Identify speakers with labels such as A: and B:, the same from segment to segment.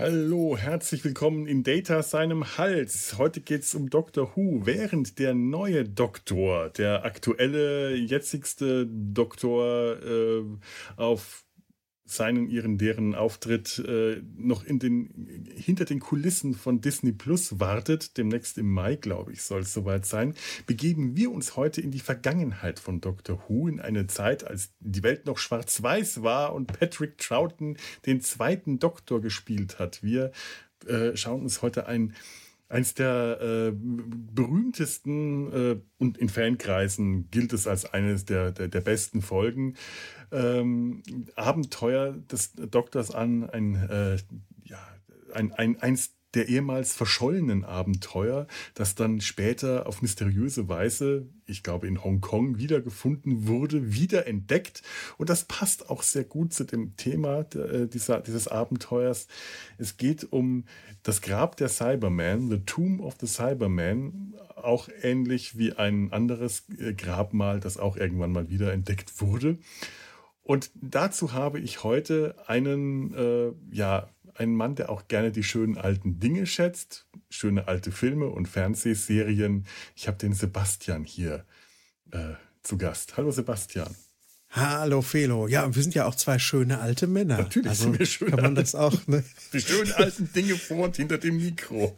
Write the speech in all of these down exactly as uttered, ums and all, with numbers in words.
A: Hallo, herzlich willkommen in Data seinem Hals. Heute geht es um Doctor Who, während der neue Doktor, der aktuelle, jetzigste Doktor äh, auf seinen, ihren, deren Auftritt äh, noch in den, hinter den Kulissen von Disney Plus wartet, demnächst im Mai, glaube ich, soll es soweit sein, begeben wir uns heute in die Vergangenheit von Doctor Who, in eine Zeit, als die Welt noch schwarz-weiß war und Patrick Troughton den zweiten Doktor gespielt hat. Wir äh, schauen uns heute ein Eins der äh, berühmtesten äh, und in Fankreisen gilt es als eines der, der, der besten Folgen. Ähm, Abenteuer des Doktors an, ein, äh, ja, ein, ein, eins der ehemals verschollenen Abenteuer, das dann später auf mysteriöse Weise, ich glaube in Hongkong, wiedergefunden wurde, wiederentdeckt. Und das passt auch sehr gut zu dem Thema äh, dieser, dieses Abenteuers. Es geht um das Grab der Cybermen, The Tomb of the Cybermen, auch ähnlich wie ein anderes äh, Grabmal, das auch irgendwann mal wiederentdeckt wurde. Und dazu habe ich heute einen, äh, ja, einen Mann, der auch gerne die schönen alten Dinge schätzt, schöne alte Filme und Fernsehserien. Ich habe den Sebastian hier äh, zu Gast. Hallo Sebastian.
B: Hallo Felo. Ja, wir sind ja auch zwei schöne alte Männer.
A: Natürlich
B: also
A: sind wir schön.
B: Kann man das auch, ne?
A: Die schönen alten Dinge vor und hinter dem Mikro.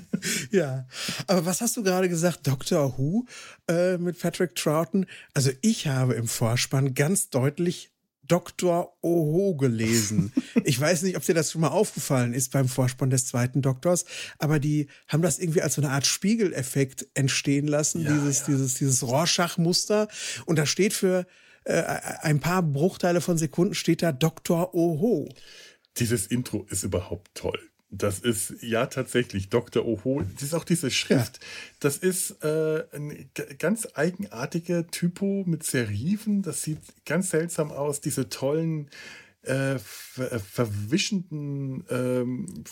B: Ja, aber was hast du gerade gesagt? Doctor Who äh, mit Patrick Troughton? Also ich habe im Vorspann ganz deutlich Doktor Oho gelesen. Ich weiß nicht, ob dir das schon mal aufgefallen ist beim Vorspann des zweiten Doktors, aber die haben das irgendwie als so eine Art Spiegeleffekt entstehen lassen,
A: Ja,
B: dieses,
A: ja.
B: dieses, dieses Rorschach-Muster. Und da steht für äh, ein paar Bruchteile von Sekunden steht da Doktor Oho.
A: Dieses Intro ist überhaupt toll. Das ist ja tatsächlich Doktor Oho. Das ist auch diese Schrift. Ja. Das ist äh, ein ganz eigenartiger Typo mit Serifen. Das sieht ganz seltsam aus. Diese tollen, äh, ver verwischenden ähm,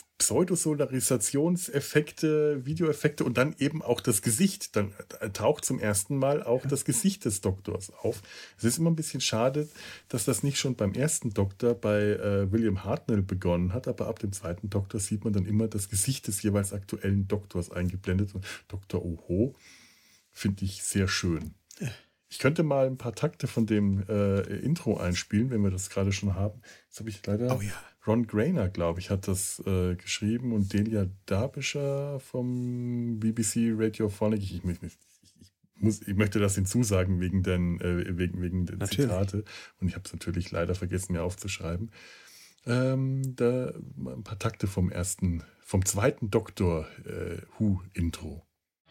A: Pseudosolarisationseffekte, Videoeffekte und dann eben auch das Gesicht. Dann taucht zum ersten Mal auch das Gesicht des Doktors auf. Es ist immer ein bisschen schade, dass das nicht schon beim ersten Doktor bei äh, William Hartnell begonnen hat, aber ab dem zweiten Doktor sieht man dann immer das Gesicht des jeweils aktuellen Doktors eingeblendet. Und Doktor Oho finde ich sehr schön. Ich könnte mal ein paar Takte von dem äh, Intro einspielen, wenn wir das gerade schon haben. Jetzt habe ich leider...
B: Oh ja.
A: Ron Grainer, glaube ich, hat das äh, geschrieben und Delia Derbyshire vom B B C Radiophonic. Ich, ich, ich, ich, muss, ich möchte das hinzusagen wegen den, äh, wegen, wegen der Zitate. Und ich habe es natürlich leider vergessen, mir aufzuschreiben. Ähm, da ein paar Takte vom ersten, vom zweiten Doktor äh, Who-Intro.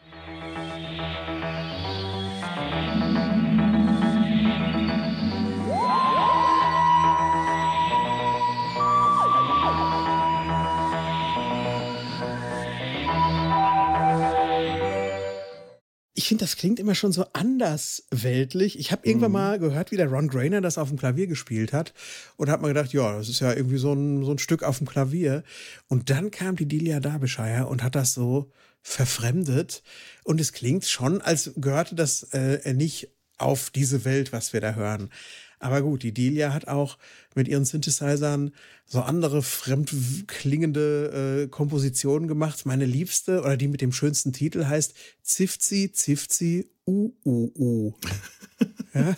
B: Ich finde, das klingt immer schon so andersweltlich. Ich habe irgendwann mal gehört, wie der Ron Grainer das auf dem Klavier gespielt hat und habe mir gedacht, ja, das ist ja irgendwie so ein, so ein Stück auf dem Klavier. Und dann kam die Delia Derbyshire und hat das so verfremdet und es klingt schon, als gehörte das äh, nicht auf diese Welt, was wir da hören. Aber gut, die Delia hat auch mit ihren Synthesizern so andere fremd klingende äh, Kompositionen gemacht. Meine liebste oder die mit dem schönsten Titel heißt Zifzi, Zifzi, U, U, U. Ja?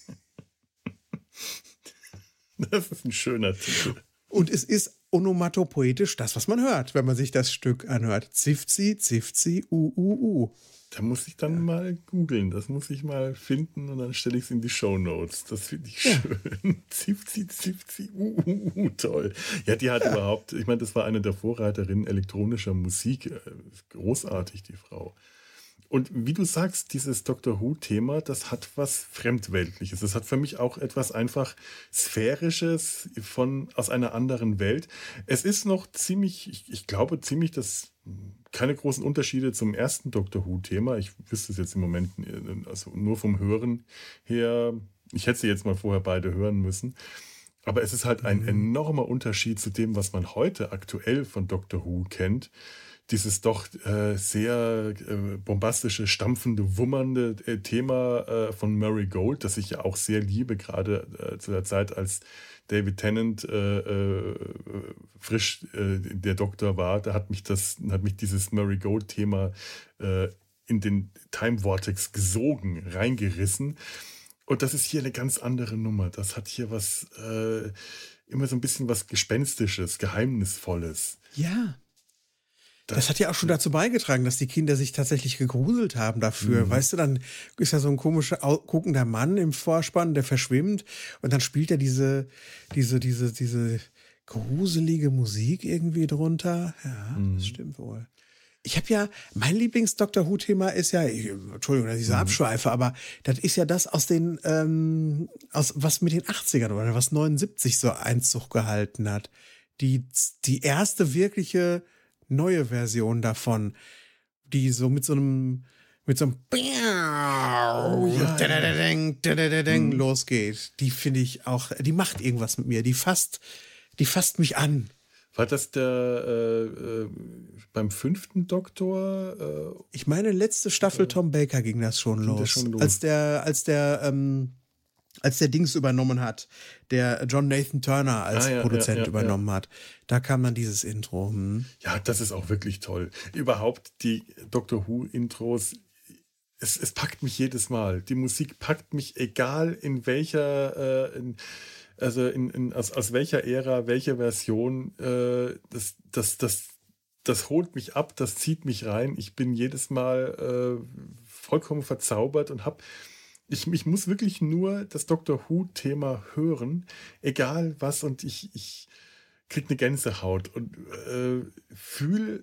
A: Das ist ein schöner Titel.
B: Und es ist onomatopoetisch das, was man hört, wenn man sich das Stück anhört. Zifzi, Zifzi, U, U, U.
A: Da muss ich dann ja. mal googeln. Das muss ich mal finden und dann stelle ich es in die Shownotes. Das finde ich ja. schön. Zifzi, Zifzi, uh, uh, uh, toll. Ja, die hat ja. überhaupt, ich meine, das war eine der Vorreiterinnen elektronischer Musik. Großartig, die Frau. Und wie du sagst, dieses Doctor Who-Thema, das hat was Fremdweltliches. Das hat für mich auch etwas einfach Sphärisches von, aus einer anderen Welt. Es ist noch ziemlich, ich, ich glaube ziemlich, dass keine großen Unterschiede zum ersten Doctor Who-Thema. Ich wüsste es jetzt im Moment also nur vom Hören her. Ich hätte sie jetzt mal vorher beide hören müssen. Aber es ist halt ein mhm. enormer Unterschied zu dem, was man heute aktuell von Doctor Who kennt. Dieses doch äh, sehr äh, bombastische, stampfende, wummernde äh, Thema äh, von Murray Gold, das ich ja auch sehr liebe, gerade äh, zu der Zeit, als David Tennant äh, äh, frisch äh, der Doktor war. Da hat mich das, hat mich dieses Murray Gold-Thema äh, in den Time Vortex gesogen, reingerissen. Und das ist hier eine ganz andere Nummer. Das hat hier was, äh, immer so ein bisschen was Gespenstisches, Geheimnisvolles.
B: Ja. Das, das hat ja auch schon dazu beigetragen, dass die Kinder sich tatsächlich gegruselt haben dafür. Mhm. Weißt du, dann ist ja so ein komischer, guckender Mann im Vorspann, der verschwimmt. Und dann spielt er diese, diese, diese, diese gruselige Musik irgendwie drunter. Ja, mhm. das stimmt wohl. Ich habe ja, mein Lieblings-Doctor Who-Thema ist ja, ich, Entschuldigung, dass ich so mhm. abschweife, aber das ist ja das aus den, ähm, aus was mit den achtzigern oder was neunundsiebzig so Einzug gehalten hat. Die, die erste wirkliche neue Version davon, die so mit so einem, mit so einem oh, ja. mhm. losgeht. Die finde ich auch, die macht irgendwas mit mir. Die fasst, die fasst mich an.
A: War das der äh, äh, beim fünften Doktor? Äh,
B: ich meine, letzte Staffel Tom Baker ging das schon, los. Das schon los. Als der, als der, ähm, als der Dings übernommen hat, der John Nathan Turner als ah, ja, Produzent ja, ja, übernommen ja. hat. Da kam dann dieses Intro. Hm.
A: Ja, das ist auch wirklich toll. Überhaupt die Doctor Who-Intros, es, es packt mich jedes Mal. Die Musik packt mich, egal in welcher äh, in, Also in, in, aus, aus welcher Ära, welche Version, äh, das, das, das, das holt mich ab, das zieht mich rein. Ich bin jedes Mal äh, vollkommen verzaubert und hab, ich, ich muss wirklich nur das Doctor Who-Thema hören, egal was, und ich, ich krieg eine Gänsehaut und äh, fühle,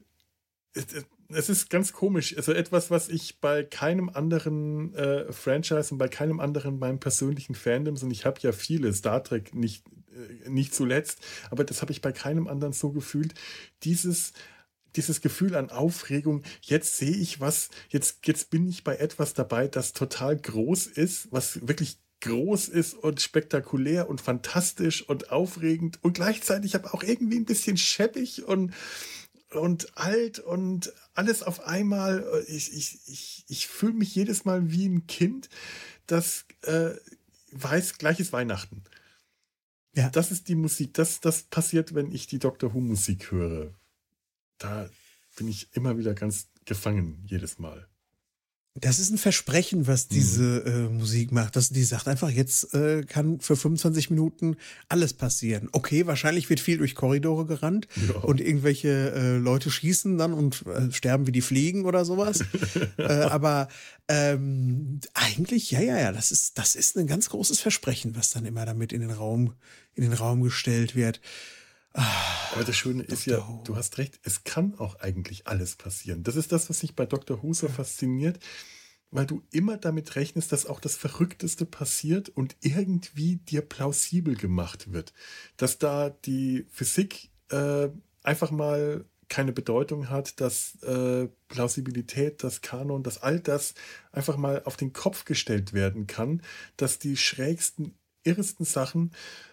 A: es ist ganz komisch, also etwas, was ich bei keinem anderen äh, Franchise und bei keinem anderen meinem persönlichen Fandom, und ich habe ja viele, Star Trek nicht, äh, nicht zuletzt, aber das habe ich bei keinem anderen so gefühlt, dieses, dieses Gefühl an Aufregung, jetzt sehe ich was, jetzt, jetzt bin ich bei etwas dabei, das total groß ist, was wirklich groß ist und spektakulär und fantastisch und aufregend und gleichzeitig aber auch irgendwie ein bisschen scheppig und und alt und alles auf einmal. Ich, ich, ich, ich fühle mich jedes Mal wie ein Kind, das äh, weiß, gleich ist Weihnachten. Ja. Das ist die Musik. Das, das passiert, wenn ich die Doctor Who Musik höre. Da bin ich immer wieder ganz gefangen, jedes Mal.
B: Das ist ein Versprechen, was diese äh, Musik macht. Dass die sagt einfach, jetzt äh, kann für fünfundzwanzig Minuten alles passieren. Okay, wahrscheinlich wird viel durch Korridore gerannt ja. und irgendwelche äh, Leute schießen dann und äh, sterben wie die Fliegen oder sowas. äh, aber ähm, eigentlich, ja, ja, ja, das ist, das ist ein ganz großes Versprechen, was dann immer damit in den Raum, in den Raum gestellt wird.
A: Ah, aber das Schöne ist ja, du hast recht, es kann auch eigentlich alles passieren. Das ist das, was mich bei Doctor Who so ja. fasziniert, weil du immer damit rechnest, dass auch das Verrückteste passiert und irgendwie dir plausibel gemacht wird. Dass da die Physik äh, einfach mal keine Bedeutung hat, dass äh, Plausibilität, das Kanon, dass all das einfach mal auf den Kopf gestellt werden kann, dass die schrägsten, irresten Sachen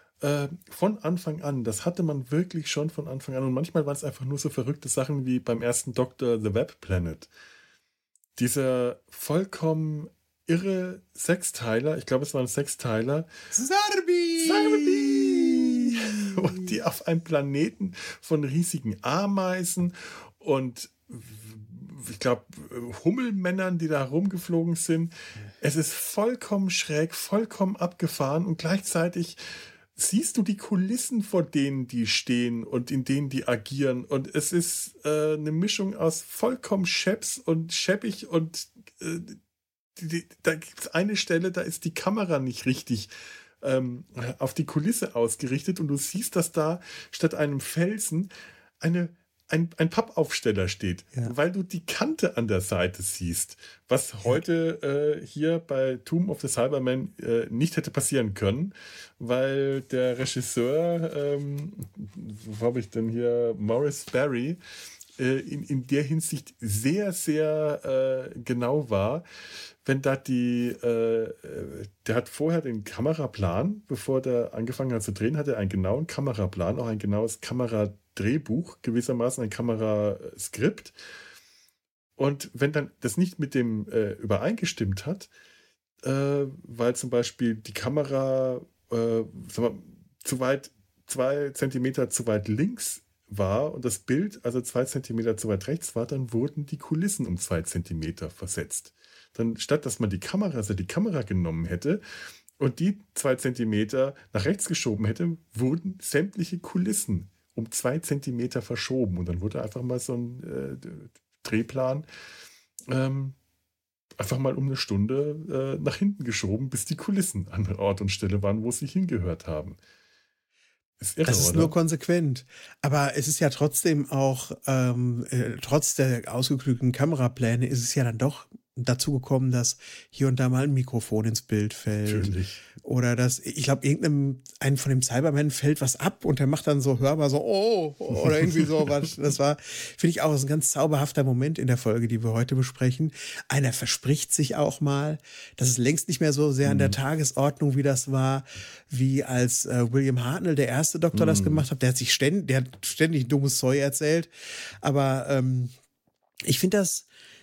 A: von Anfang an, das hatte man wirklich schon von Anfang an, und manchmal waren es einfach nur so verrückte Sachen wie beim ersten Doktor The Web Planet. Dieser vollkommen irre Sechsteiler, ich glaube es waren Sechsteiler.
B: Zarbi!
A: Zarbi! Und die auf einem Planeten von riesigen Ameisen und ich glaube Hummelmännern, die da rumgeflogen sind. Es ist vollkommen schräg, vollkommen abgefahren und gleichzeitig siehst du die Kulissen, vor denen die stehen und in denen die agieren. Und es ist äh, eine Mischung aus vollkommen scheps und scheppig und äh, die, die, da gibt es eine Stelle, da ist die Kamera nicht richtig ähm, auf die Kulisse ausgerichtet und du siehst, dass da statt einem Felsen eine Ein, ein Pappaufsteller steht, ja. weil du die Kante an der Seite siehst, was ja. heute äh, hier bei Tomb of the Cybermen äh, nicht hätte passieren können, weil der Regisseur, ähm, wo habe ich denn hier, Maurice Barry, äh, in, in der Hinsicht sehr, sehr äh, genau war. Wenn da die, äh, der hat vorher den Kameraplan, bevor der angefangen hat zu drehen, hat er einen genauen Kameraplan, auch ein genaues Kameradrehbuch, gewissermaßen ein Kameraskript. Und wenn dann das nicht mit dem äh, übereingestimmt hat, äh, weil zum Beispiel die Kamera äh, sagen wir, zu weit, zwei Zentimeter zu weit links war und das Bild also zwei Zentimeter zu weit rechts war, dann wurden die Kulissen um zwei Zentimeter versetzt. Dann statt, dass man die Kamera, also die Kamera genommen hätte und die zwei Zentimeter nach rechts geschoben hätte, wurden sämtliche Kulissen um zwei Zentimeter verschoben. Und dann wurde einfach mal so ein äh, Drehplan ähm, einfach mal um eine Stunde äh, nach hinten geschoben, bis die Kulissen an Ort und Stelle waren, wo sie hingehört haben. Ist irre,
B: Das ist
A: oder?
B: nur konsequent. Aber es ist ja trotzdem auch, ähm, äh, trotz der ausgeklügelten Kamerapläne, ist es ja dann doch dazu gekommen, dass hier und da mal ein Mikrofon ins Bild fällt.
A: Natürlich.
B: Oder dass, ich glaube, irgendeinem, einen von dem Cybermen fällt was ab und der macht dann so hörbar so, oh, oder irgendwie so was. Das war, finde ich auch, ist ein ganz zauberhafter Moment in der Folge, die wir heute besprechen. Einer verspricht sich auch mal. Das ist längst nicht mehr so sehr an der Tagesordnung, wie das war, wie als äh, William Hartnell, der erste Doktor, das gemacht hat. Der hat sich ständig, der hat ständig dummes Zeug erzählt. Aber ähm, ich finde das,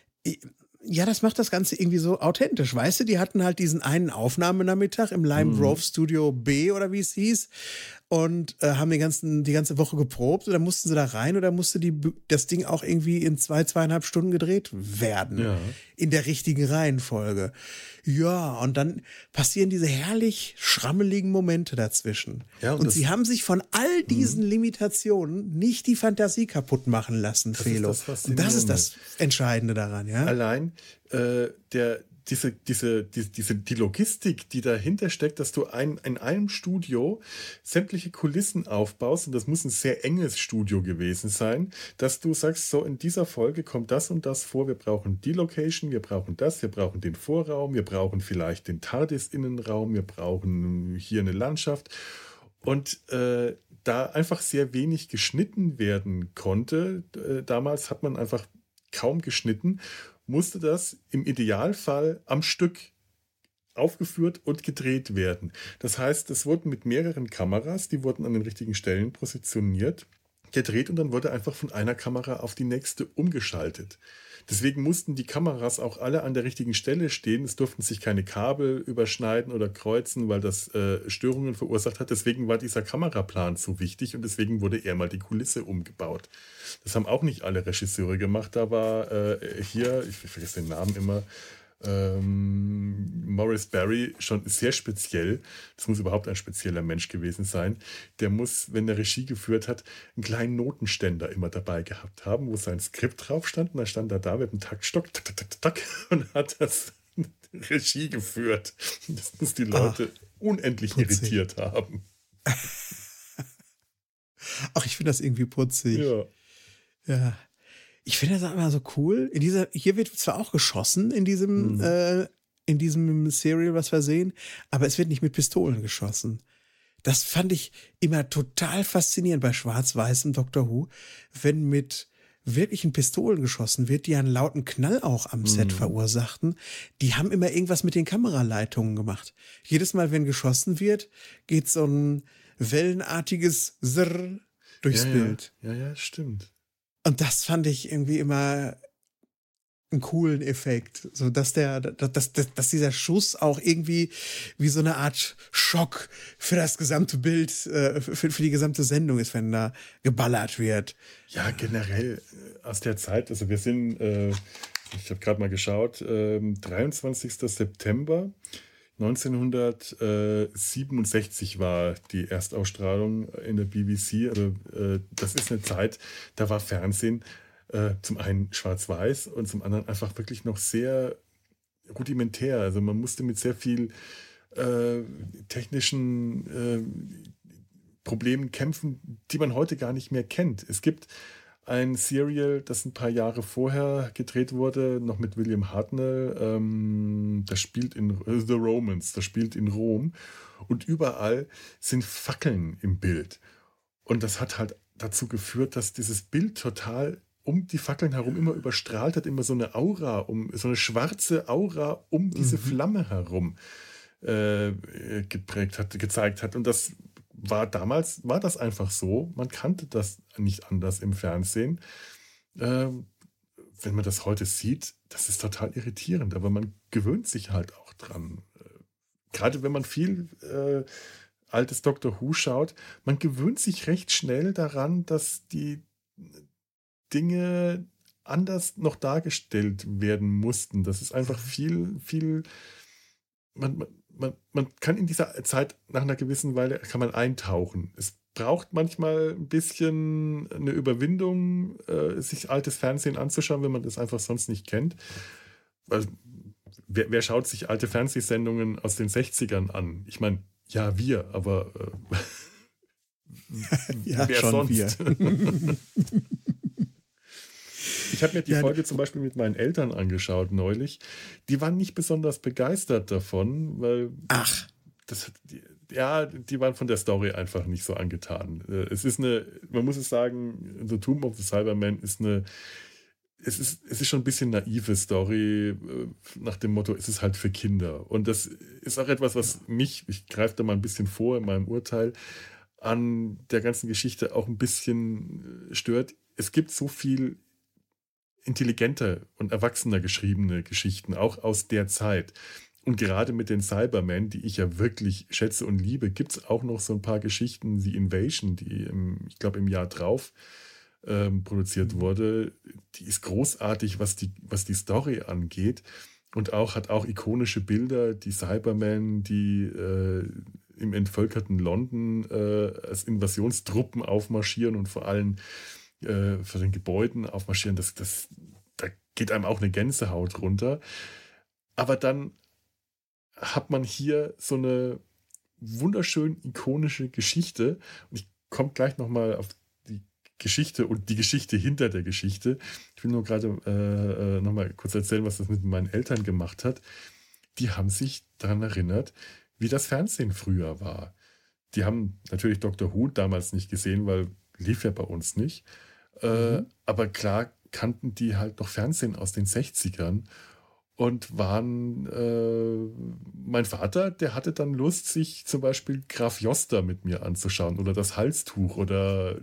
B: ja, das macht das Ganze irgendwie so authentisch. Weißt du, die hatten halt diesen einen Aufnahmenachmittag im Lime Grove Studio B oder wie es hieß und äh, haben den ganzen, die ganze Woche geprobt oder mussten sie da rein oder musste die, das Ding auch irgendwie in zwei, zweieinhalb Stunden gedreht werden.
A: Ja.
B: In der richtigen Reihenfolge. Ja, und dann passieren diese herrlich schrammeligen Momente dazwischen.
A: Ja, und
B: und
A: das-
B: sie haben sich von all diesen Limitationen nicht die Fantasie kaputt machen lassen,
A: Das ist
B: Felo.
A: das
B: Und das ist das
A: Faszinierende.
B: Entscheidende daran, ja.
A: Allein äh, der, diese, diese, die, diese, die Logistik, die dahinter steckt, dass du ein, in einem Studio sämtliche Kulissen aufbaust, und das muss ein sehr enges Studio gewesen sein, dass du sagst, so in dieser Folge kommt das und das vor, wir brauchen die Location, wir brauchen das, wir brauchen den Vorraum, wir brauchen vielleicht den TARDIS-Innenraum, wir brauchen hier eine Landschaft. Und äh, da einfach sehr wenig geschnitten werden konnte, äh, damals hat man einfach kaum geschnitten, musste das im Idealfall am Stück aufgeführt und gedreht werden. Das heißt, es wurden mit mehreren Kameras, die wurden an den richtigen Stellen positioniert, gedreht und dann wurde einfach von einer Kamera auf die nächste umgeschaltet. Deswegen mussten die Kameras auch alle an der richtigen Stelle stehen. Es durften sich keine Kabel überschneiden oder kreuzen, weil das äh, Störungen verursacht hat. Deswegen war dieser Kameraplan so wichtig und deswegen wurde eher mal die Kulisse umgebaut. Das haben auch nicht alle Regisseure gemacht. Da war äh, hier, ich vergesse den Namen immer, ähm, Maurice Barry schon sehr speziell. Das muss überhaupt ein spezieller Mensch gewesen sein. Der muss, wenn er Regie geführt hat, einen kleinen Notenständer immer dabei gehabt haben, wo sein Skript drauf stand. Und da stand er da mit einem Taktstock tak, tak, tak, tak, und hat das Regie geführt. Das muss die Leute Ach, unendlich putzig. irritiert haben.
B: Ach, ich finde das irgendwie putzig.
A: Ja.
B: Ja. Ich finde das immer so cool. In dieser, hier wird zwar auch geschossen in diesem, mhm. äh, in diesem Serial, was wir sehen, aber es wird nicht mit Pistolen geschossen. Das fand ich immer total faszinierend bei schwarz-weißem Doctor Who, wenn mit wirklichen Pistolen geschossen wird, die einen lauten Knall auch am Set mhm. verursachten. Die haben immer irgendwas mit den Kameraleitungen gemacht. Jedes Mal, wenn geschossen wird, geht so ein wellenartiges Sirr durchs
A: ja,
B: Bild.
A: Ja, ja, ja, stimmt.
B: Und das fand ich irgendwie immer einen coolen Effekt. So, dass der, dass, dass, dass dieser Schuss auch irgendwie wie so eine Art Schock für das gesamte Bild, für, für die gesamte Sendung ist, wenn da geballert wird.
A: Ja, generell aus der Zeit, also wir sind, äh, ich habe gerade mal geschaut, äh, dreiundzwanzigster September neunzehnhundertsiebenundsechzig war die Erstausstrahlung in der B B C. Also äh, das ist eine Zeit, da war Fernsehen äh, zum einen schwarz-weiß und zum anderen einfach wirklich noch sehr rudimentär. Also man musste mit sehr viel äh, technischen äh, Problemen kämpfen, die man heute gar nicht mehr kennt. Es gibt ein Serial, das ein paar Jahre vorher gedreht wurde, noch mit William Hartnell. Ähm, das spielt in äh, The Romans, das spielt in Rom. Und überall sind Fackeln im Bild. Und das hat halt dazu geführt, dass dieses Bild total um die Fackeln herum immer überstrahlt hat, immer so eine Aura, um so eine schwarze Aura um diese mhm. Flamme herum äh, geprägt hat, gezeigt hat. Und das war damals, war das einfach so. Man kannte das nicht anders im Fernsehen. Äh, wenn man das heute sieht, das ist total irritierend, aber man gewöhnt sich halt auch dran. Äh, gerade wenn man viel äh, altes Doctor Who schaut, man gewöhnt sich recht schnell daran, dass die Dinge anders noch dargestellt werden mussten. Das ist einfach viel, viel. Man, man, man kann in dieser Zeit nach einer gewissen Weile kann man eintauchen. Es braucht manchmal ein bisschen eine Überwindung, äh, sich altes Fernsehen anzuschauen, wenn man das einfach sonst nicht kennt. Also, wer, wer schaut sich alte Fernsehsendungen aus den sechzigern an? Ich meine, ja, wir, aber äh,
B: ja,
A: wer
B: schon
A: sonst?
B: Wir.
A: Ich habe mir die
B: ja,
A: Folge zum Beispiel mit meinen Eltern angeschaut neulich. Die waren nicht besonders begeistert davon, weil
B: Ach.
A: Das, die, ja, die waren von der Story einfach nicht so angetan. Es ist eine, man muss es sagen, The Tomb of the Cybermen ist eine, es ist, es ist schon ein bisschen naive Story, nach dem Motto, es ist halt für Kinder. Und das ist auch etwas, was mich, ich greife da mal ein bisschen vor in meinem Urteil, an der ganzen Geschichte auch ein bisschen stört. Es gibt so viel intelligenter und erwachsener geschriebene Geschichten, auch aus der Zeit. Und gerade mit den Cybermen, die ich ja wirklich schätze und liebe, gibt es auch noch so ein paar Geschichten, die Invasion, die im, ich glaube im Jahr drauf ähm, produziert wurde. Die ist großartig, was die, was die Story angeht. Und auch hat auch ikonische Bilder, die Cybermen, die äh, im entvölkerten London äh, als Invasionstruppen aufmarschieren und vor allem äh, vor den Gebäuden aufmarschieren. Das, das, da geht einem auch eine Gänsehaut runter. Aber dann hat man hier so eine wunderschön ikonische Geschichte. Und ich komme gleich nochmal auf die Geschichte und die Geschichte hinter der Geschichte. Ich will nur gerade äh, nochmal kurz erzählen, was das mit meinen Eltern gemacht hat. Die haben sich daran erinnert, wie das Fernsehen früher war. Die haben natürlich Doctor Who damals nicht gesehen, weil lief ja bei uns nicht. Äh, mhm. Aber klar kannten die halt noch Fernsehen aus den sechzigern. Und waren, äh, mein Vater, der hatte dann Lust, sich zum Beispiel Graf Joster mit mir anzuschauen oder das Halstuch oder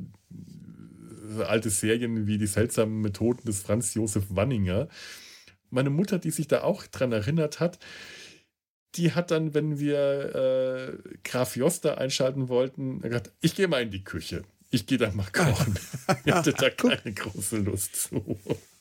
A: alte Serien wie die seltsamen Methoden des Franz Josef Wanninger. Meine Mutter, die sich da auch dran erinnert hat, die hat dann, wenn wir äh, Graf Joster einschalten wollten, gesagt, ich gehe mal in die Küche. Ich gehe da mal kochen. Ich hatte da keine große Lust zu.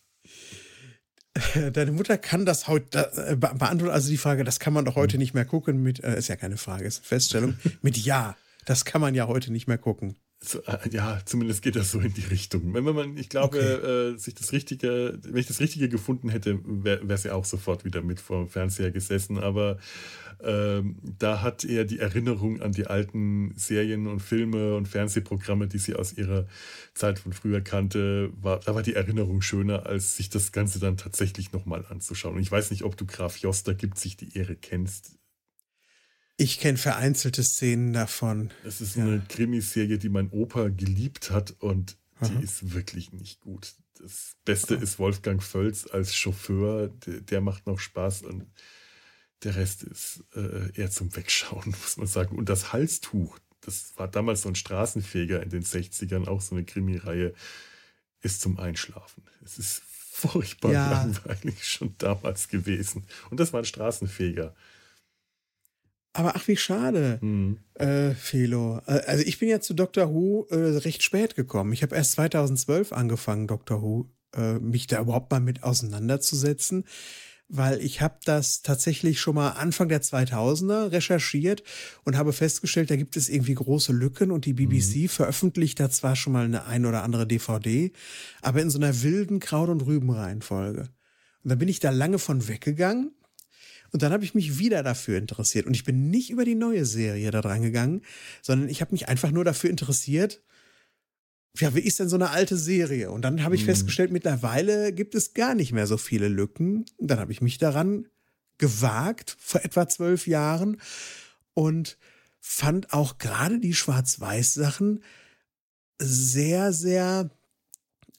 B: Deine Mutter kann das heute äh, be beantworten, also die Frage, das kann man doch heute nicht mehr gucken mit, äh, ist ja keine Frage, ist eine Feststellung, mit Ja, das kann man ja heute nicht mehr gucken.
A: So, äh, ja, zumindest geht das so in die Richtung. Wenn man, ich glaube, okay. äh, sich das Richtige, wenn ich das Richtige gefunden hätte, wäre es ja auch sofort wieder mit vor dem Fernseher gesessen. Aber ähm, da hat eher die Erinnerung an die alten Serien und Filme und Fernsehprogramme, die sie aus ihrer Zeit von früher kannte, war, da war die Erinnerung schöner, als sich das Ganze dann tatsächlich nochmal anzuschauen. Und ich weiß nicht, ob du Graf Joster gibt sich die Ehre kennst.
B: Ich kenne vereinzelte Szenen davon.
A: Es ist
B: ja.
A: eine Krimiserie, die mein Opa geliebt hat und die Aha. ist wirklich nicht gut. Das Beste Aha. ist Wolfgang Völz als Chauffeur, der, der macht noch Spaß und der Rest ist äh, eher zum Wegschauen, muss man sagen. Und das Halstuch, das war damals so ein Straßenfeger in den sechzigern, auch so eine Krimireihe, ist zum Einschlafen. Es ist furchtbar ja. langweilig schon damals gewesen. Und das war ein Straßenfeger.
B: Aber ach, wie schade,
A: mhm.
B: äh, Felo. Also ich bin ja zu Doctor Who äh, recht spät gekommen. Ich habe erst zweitausendzwölf angefangen, Doctor Who, äh, mich da überhaupt mal mit auseinanderzusetzen, weil ich habe das tatsächlich schon mal Anfang der zweitausender recherchiert und habe festgestellt, da gibt es irgendwie große Lücken und die B B C mhm. veröffentlicht da zwar schon mal eine ein oder andere D V D, aber in so einer wilden Kraut- und Rübenreihenfolge. Und dann bin ich da lange von weggegangen. Und dann habe ich mich wieder dafür interessiert. Und ich bin nicht über die neue Serie da dran gegangen, sondern ich habe mich einfach nur dafür interessiert, ja, wie ist denn so eine alte Serie? Und dann habe ich mhm. festgestellt, mittlerweile gibt es gar nicht mehr so viele Lücken. Und dann habe ich mich daran gewagt, vor etwa zwölf Jahren, und fand auch gerade die Schwarz-Weiß-Sachen sehr, sehr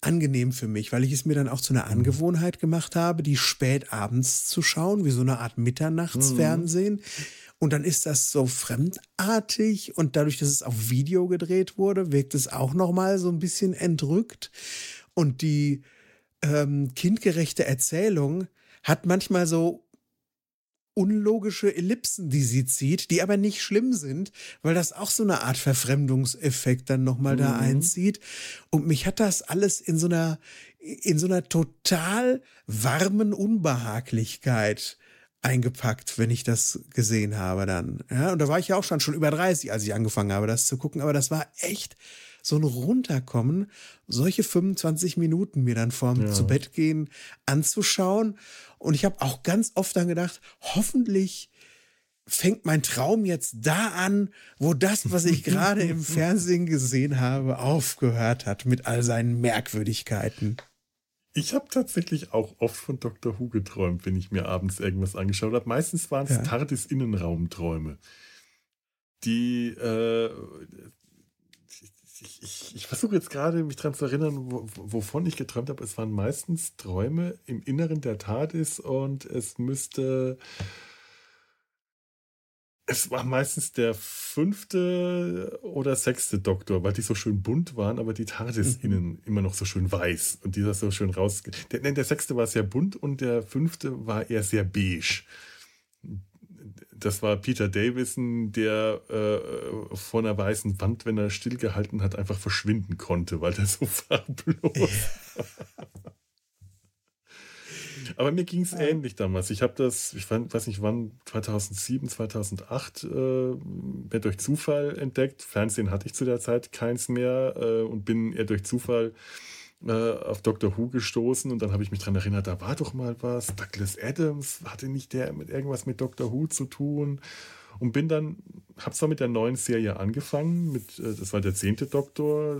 B: angenehm für mich, weil ich es mir dann auch zu einer Angewohnheit gemacht habe, die spät abends zu schauen, wie so eine Art
A: Mhm.
B: Mitternachtsfernsehen. Und dann ist das so fremdartig und dadurch, dass es auf Video gedreht wurde, wirkt es auch noch mal so ein bisschen entrückt. Und die ähm, kindgerechte Erzählung hat manchmal so unlogische Ellipsen, die sie zieht, die aber nicht schlimm sind, weil das auch so eine Art Verfremdungseffekt dann noch mal da
A: Mhm.
B: einzieht. Und mich hat das alles in so einer in so einer total warmen Unbehaglichkeit eingepackt, wenn ich das gesehen habe dann. Ja, und da war ich ja auch schon schon über dreißig, als ich angefangen habe, das zu gucken, aber das war echt so ein Runterkommen, solche fünfundzwanzig Minuten mir dann vorm
A: Ja.
B: Zu-Bett-Gehen anzuschauen. Und ich habe auch ganz oft dann gedacht, hoffentlich fängt mein Traum jetzt da an, wo das, was ich gerade im Fernsehen gesehen habe, aufgehört hat mit all seinen Merkwürdigkeiten.
A: Ich habe tatsächlich auch oft von Doktor Who geträumt, wenn ich mir abends irgendwas angeschaut habe. Meistens waren es
B: Ja.
A: TARDIS-Innenraumträume. Die, äh, ich, ich, ich versuche jetzt gerade, mich daran zu erinnern, wo, wovon ich geträumt habe. Es waren meistens Träume im Inneren der TARDIS und es müsste, es war meistens der fünfte oder sechste Doktor, weil die so schön bunt waren, aber die TARDIS
B: Mhm.
A: innen immer noch so schön weiß und dieser so schön raus. Der, nein, der sechste war sehr bunt und der fünfte war eher sehr beige. Das war Peter Davison, der äh, vor einer weißen Wand, wenn er stillgehalten hat, einfach verschwinden konnte, weil der so farblos. Aber mir ging es
B: Ja.
A: ähnlich damals. Ich habe das, ich weiß nicht wann, zweitausendsieben, zweitausendacht, äh, mir durch Zufall entdeckt. Fernsehen hatte ich zu der Zeit keins mehr äh, und bin eher durch Zufall äh, auf Doctor Who gestoßen. Und dann habe ich mich daran erinnert, da war doch mal was. Douglas Adams, hatte nicht der mit irgendwas mit Doctor Who zu tun? Und bin dann, habe zwar mit der neuen Serie angefangen, mit, äh, das war der zehnte Doktor,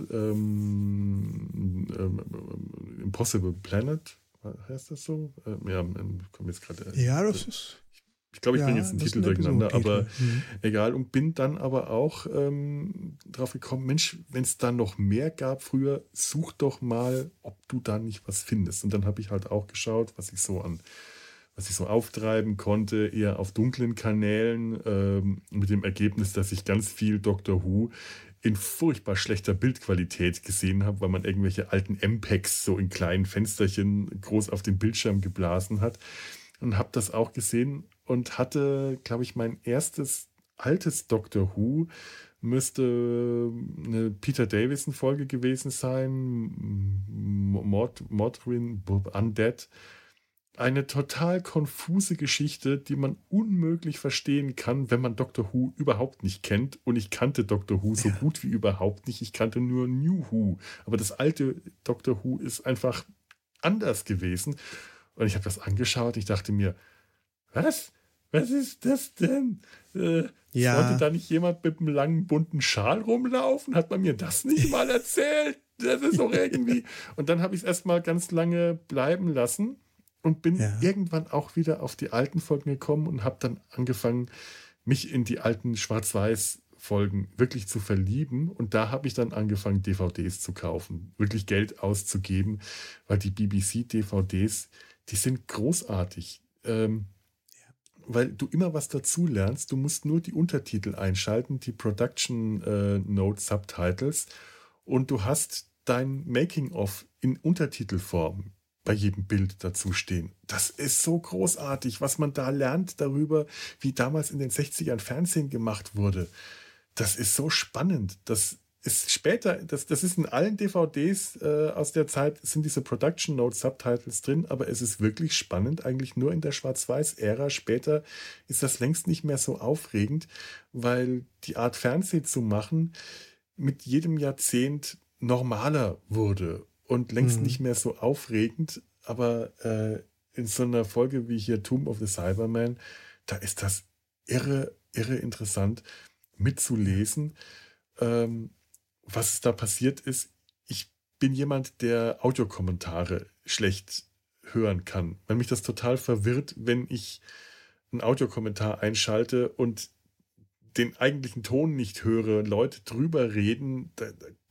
A: ähm, ähm, ähm, Impossible Planet, heißt das so? Ähm, ja, ähm, komm jetzt gerade.
B: Ja,
A: Äh,
B: das ist,
A: ich glaube, ich bringe jetzt
B: ja,
A: den
B: das ist
A: Titel
B: ein
A: durcheinander, aber
B: Episodentitel. Mhm.
A: egal. Und bin dann aber auch ähm, drauf gekommen, Mensch, wenn es da noch mehr gab früher, such doch mal, ob du da nicht was findest. Und dann habe ich halt auch geschaut, was ich so an was ich so auftreiben konnte, eher auf dunklen Kanälen, ähm, mit dem Ergebnis, dass ich ganz viel Doctor Who in furchtbar schlechter Bildqualität gesehen habe, weil man irgendwelche alten M PEGs so in kleinen Fensterchen groß auf den Bildschirm geblasen hat. Und habe das auch gesehen und hatte, glaube ich, mein erstes altes Doctor Who müsste eine Peter Davison-Folge gewesen sein, Mord, Mordrin Undead. Eine total konfuse Geschichte, die man unmöglich verstehen kann, wenn man Doctor Who überhaupt nicht kennt. Und ich kannte Doctor Who so
B: Ja.
A: gut wie überhaupt nicht. Ich kannte nur New Who. Aber das alte Doctor Who ist einfach anders gewesen. Und ich habe das angeschaut. Ich dachte mir, was? Was ist das denn? Äh, wollte
B: Ja.
A: da nicht jemand mit einem langen bunten Schal rumlaufen? Hat man mir das nicht mal erzählt? Das ist doch irgendwie. Und dann habe ich es erstmal ganz lange bleiben lassen und bin
B: Ja.
A: irgendwann auch wieder auf die alten Folgen gekommen und habe dann angefangen, mich in die alten Schwarz-Weiß-Folgen wirklich zu verlieben. Und da habe ich dann angefangen, D V Ds zu kaufen, wirklich Geld auszugeben, weil die B B C-D V Ds, die sind großartig. Ähm, weil du immer was dazu lernst. Du musst nur die Untertitel einschalten, die Production äh, Note Subtitles und du hast dein Making-of in Untertitelform bei jedem Bild dazu stehen. Das ist so großartig, was man da lernt darüber, wie damals in den sechzigern Fernsehen gemacht wurde. Das ist so spannend. Das ist später, das, das ist in allen D V Ds äh, aus der Zeit, sind diese Production Note Subtitles drin, aber es ist wirklich spannend, eigentlich nur in der Schwarz-Weiß-Ära. Später ist das längst nicht mehr so aufregend, weil die Art Fernsehen zu machen mit jedem Jahrzehnt normaler wurde und längst nicht
B: Mhm.
A: mehr so aufregend. Aber äh, in so einer Folge wie hier Tomb of the Cyberman, da ist das irre, irre interessant
B: Ja.
A: mitzulesen, ähm, was da passiert ist. Ich bin jemand, der Audiokommentare schlecht hören kann, weil mich das total verwirrt, wenn ich einen Audiokommentar einschalte und den eigentlichen Ton nicht höre, Leute drüber reden. Da, da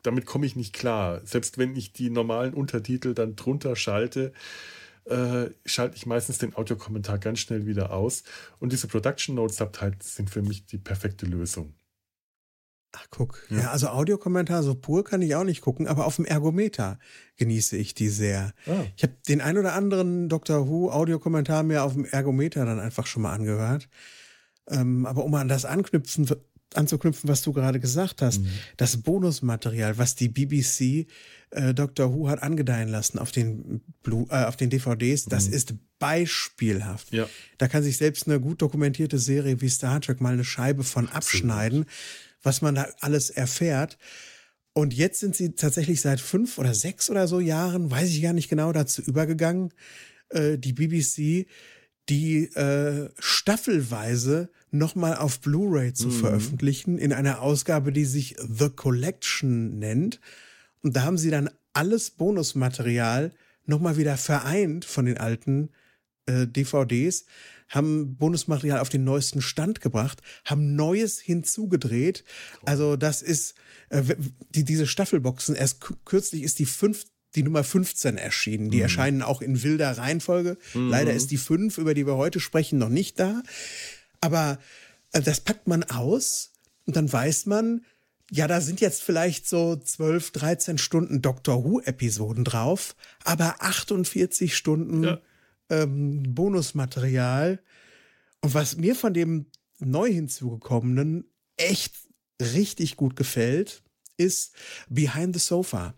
A: damit komme ich nicht klar. Selbst wenn ich die normalen Untertitel dann drunter schalte, äh, schalte ich meistens den Audiokommentar ganz schnell wieder aus. Und diese Production Notes Subtitles sind für mich die perfekte Lösung.
B: Ach, guck.
A: Ja.
B: Ja, also Audiokommentar so pur kann ich auch nicht gucken, aber auf dem Ergometer genieße ich die sehr.
A: Ah.
B: Ich habe den ein oder anderen Doctor Who Audiokommentar mir auf dem Ergometer dann einfach schon mal angehört. Ähm, aber um an das anknüpfen, anzuknüpfen, was du gerade gesagt hast, mhm. das Bonusmaterial, was die B B C äh, Doctor Who hat angedeihen lassen auf den, Blue, äh, auf den D V Ds, das mhm. ist beispielhaft.
A: Ja.
B: Da kann sich selbst eine gut dokumentierte Serie wie Star Trek mal eine Scheibe von Absolut. abschneiden, was man da alles erfährt. Und jetzt sind sie tatsächlich seit fünf oder sechs oder so Jahren, weiß ich gar nicht genau, dazu übergegangen, äh, die B B C die äh, staffelweise nochmal auf Blu-ray zu mhm. veröffentlichen, in einer Ausgabe, die sich The Collection nennt. Und da haben sie dann alles Bonusmaterial nochmal wieder vereint von den alten äh, D V Ds, haben Bonusmaterial auf den neuesten Stand gebracht, haben Neues hinzugedreht. Also das ist, äh, die, diese Staffelboxen, erst kürzlich ist die fünf die Nummer fünfzehn erschienen. Die mhm. erscheinen auch in wilder Reihenfolge. Mhm. Leider ist die fünf, über die wir heute sprechen, noch nicht da. Aber äh, das packt man aus und dann weiß man, ja, da sind jetzt vielleicht so zwölf, dreizehn Stunden Doctor Who-Episoden drauf, aber achtundvierzig Stunden ja. ähm, Bonusmaterial. Und was mir von dem neu hinzugekommenen echt richtig gut gefällt, ist Behind the Sofa.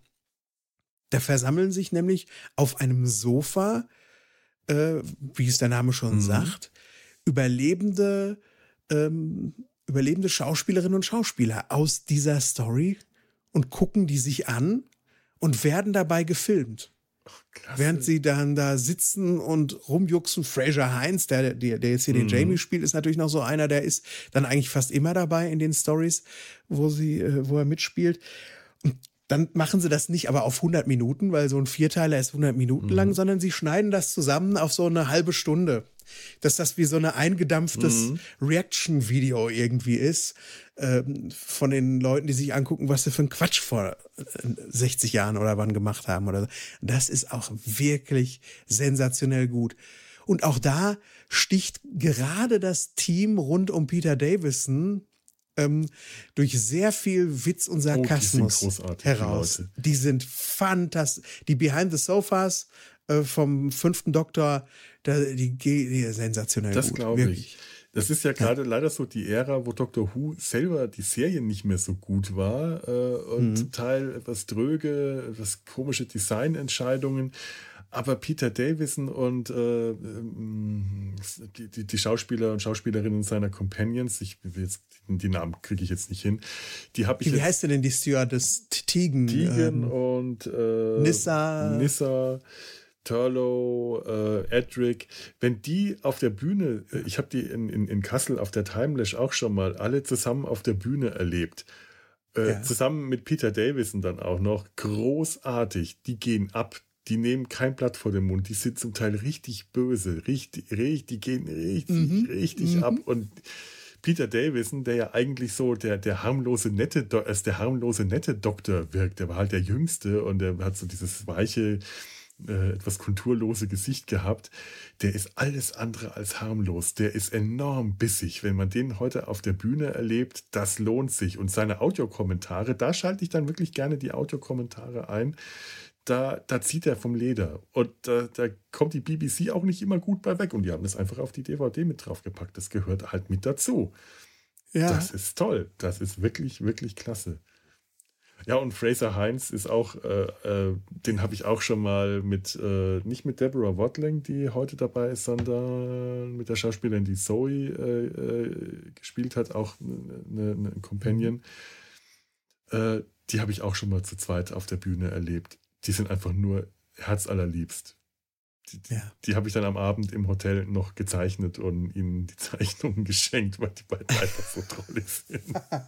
B: Da versammeln sich nämlich auf einem Sofa, äh, wie es der Name schon mhm. sagt, überlebende, ähm, überlebende Schauspielerinnen und Schauspieler aus dieser Story und gucken die sich an und werden dabei gefilmt. Ach, während sie dann da sitzen und rumjuxen. Fraser Hines, der, der, der jetzt hier mhm. den Jamie spielt, ist natürlich noch so einer, der ist dann eigentlich fast immer dabei in den Stories, wo sie, äh, wo er mitspielt. Und dann machen sie das nicht aber auf hundert Minuten, weil so ein Vierteiler ist hundert Minuten mhm. lang, sondern sie schneiden das zusammen auf so eine halbe Stunde. Dass das wie so ein eingedampftes mhm. Reaction-Video irgendwie ist, ähm, von den Leuten, die sich angucken, was sie für einen Quatsch vor sechzig Jahren oder wann gemacht haben oder so. Das ist auch wirklich sensationell gut. Und auch da sticht gerade das Team rund um Peter Davison Ähm, durch sehr viel Witz und Sarkasmus
A: oh, die
B: heraus.
A: Die,
B: die sind fantastisch. Die Behind the Sofas äh, vom fünften Doktor, da, die, die sensationell
A: das
B: gut.
A: Das glaube ich. Das ist ja gerade ja. leider so die Ära, wo Doctor Who selber die Serie nicht mehr so gut war äh, und mhm. zum Teil etwas dröge, etwas komische Designentscheidungen. Aber Peter Davison und äh, die, die, die Schauspieler und Schauspielerinnen seiner Companions, ich jetzt, die Namen kriege ich jetzt nicht hin, die habe ich
B: Wie
A: jetzt,
B: heißt denn die Stewardess? Tegan.
A: Tegan ähm, und äh,
B: Nyssa.
A: Nyssa, Turlough, äh, Edric, wenn die auf der Bühne, äh, ich habe die in, in, in Kassel auf der Timelash auch schon mal alle zusammen auf der Bühne erlebt. Äh, ja. Zusammen mit Peter Davison dann auch noch. Großartig. Die gehen ab. Die nehmen kein Blatt vor den Mund. Die sind zum Teil richtig böse. Richtig, richtig, die gehen richtig, mhm. richtig mhm. ab. Und Peter Davison, der ja eigentlich so der, der harmlose, nette, als der harmlose, nette Doktor wirkt, der war halt der Jüngste und der hat so dieses weiche, äh, etwas konturlose Gesicht gehabt. Der ist alles andere als harmlos. Der ist enorm bissig. Wenn man den heute auf der Bühne erlebt, das lohnt sich. Und seine Audiokommentare, da schalte ich dann wirklich gerne die Audiokommentare ein. Da, da zieht er vom Leder. Und da, da kommt die B B C auch nicht immer gut bei weg. Und die haben das einfach auf die D V D mit draufgepackt. Das gehört halt mit dazu. Ja. Das ist toll. Das ist wirklich, wirklich klasse. Ja, und Fraser Hines ist auch, äh, äh, den habe ich auch schon mal mit, äh, nicht mit Deborah Watling, die heute dabei ist, sondern mit der Schauspielerin, die Zoe äh, äh, gespielt hat, auch eine, eine Companion. Äh, die habe ich auch schon mal zu zweit auf der Bühne erlebt. Die sind einfach nur herzallerliebst. Die, die, ja. die habe ich dann am Abend im Hotel noch gezeichnet und ihnen die Zeichnungen geschenkt, weil die beiden einfach so toll sind.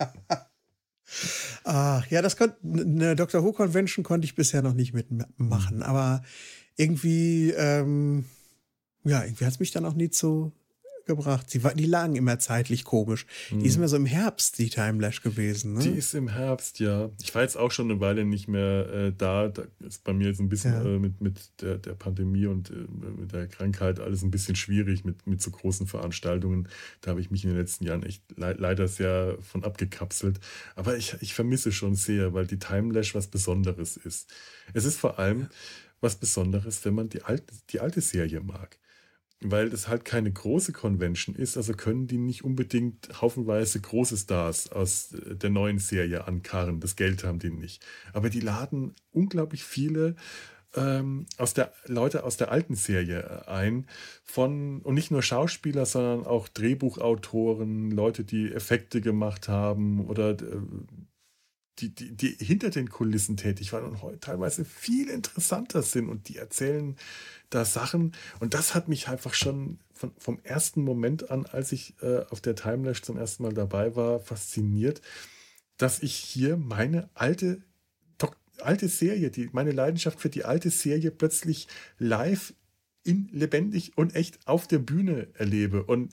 B: Ach, ja, das konnte eine Doctor Who Convention konnte ich bisher noch nicht mitmachen, aber irgendwie, ähm, ja, irgendwie hat es mich dann auch nie zu gebracht. Die, war, die lagen immer zeitlich komisch.
A: Hm.
B: Die ist immer so im Herbst, die Timelash gewesen. Ne?
A: Die ist im Herbst, ja. Ich war jetzt auch schon eine Weile nicht mehr äh, da. Da ist bei mir jetzt ein bisschen
B: Ja.
A: äh, mit, mit der, der Pandemie und äh, mit der Krankheit alles ein bisschen schwierig mit, mit so großen Veranstaltungen. Da habe ich mich in den letzten Jahren echt le leider sehr von abgekapselt. Aber ich, ich vermisse schon sehr, weil die Timelash was Besonderes ist. Es ist vor allem ja. was Besonderes, wenn man die alte, die alte Serie mag. Weil das halt keine große Convention ist, also können die nicht unbedingt haufenweise große Stars aus der neuen Serie ankarren. Das Geld haben die nicht. Aber die laden unglaublich viele ähm, aus der, Leute aus der alten Serie ein. Von, und nicht nur Schauspieler, sondern auch Drehbuchautoren, Leute, die Effekte gemacht haben oder äh, Die, die, die hinter den Kulissen tätig waren und heute teilweise viel interessanter sind und die erzählen da Sachen. Und das hat mich einfach schon von, vom ersten Moment an, als ich äh, auf der Timelash zum ersten Mal dabei war, fasziniert, dass ich hier meine alte, Dok alte Serie, die, meine Leidenschaft für die alte Serie plötzlich live in lebendig und echt auf der Bühne erlebe. Und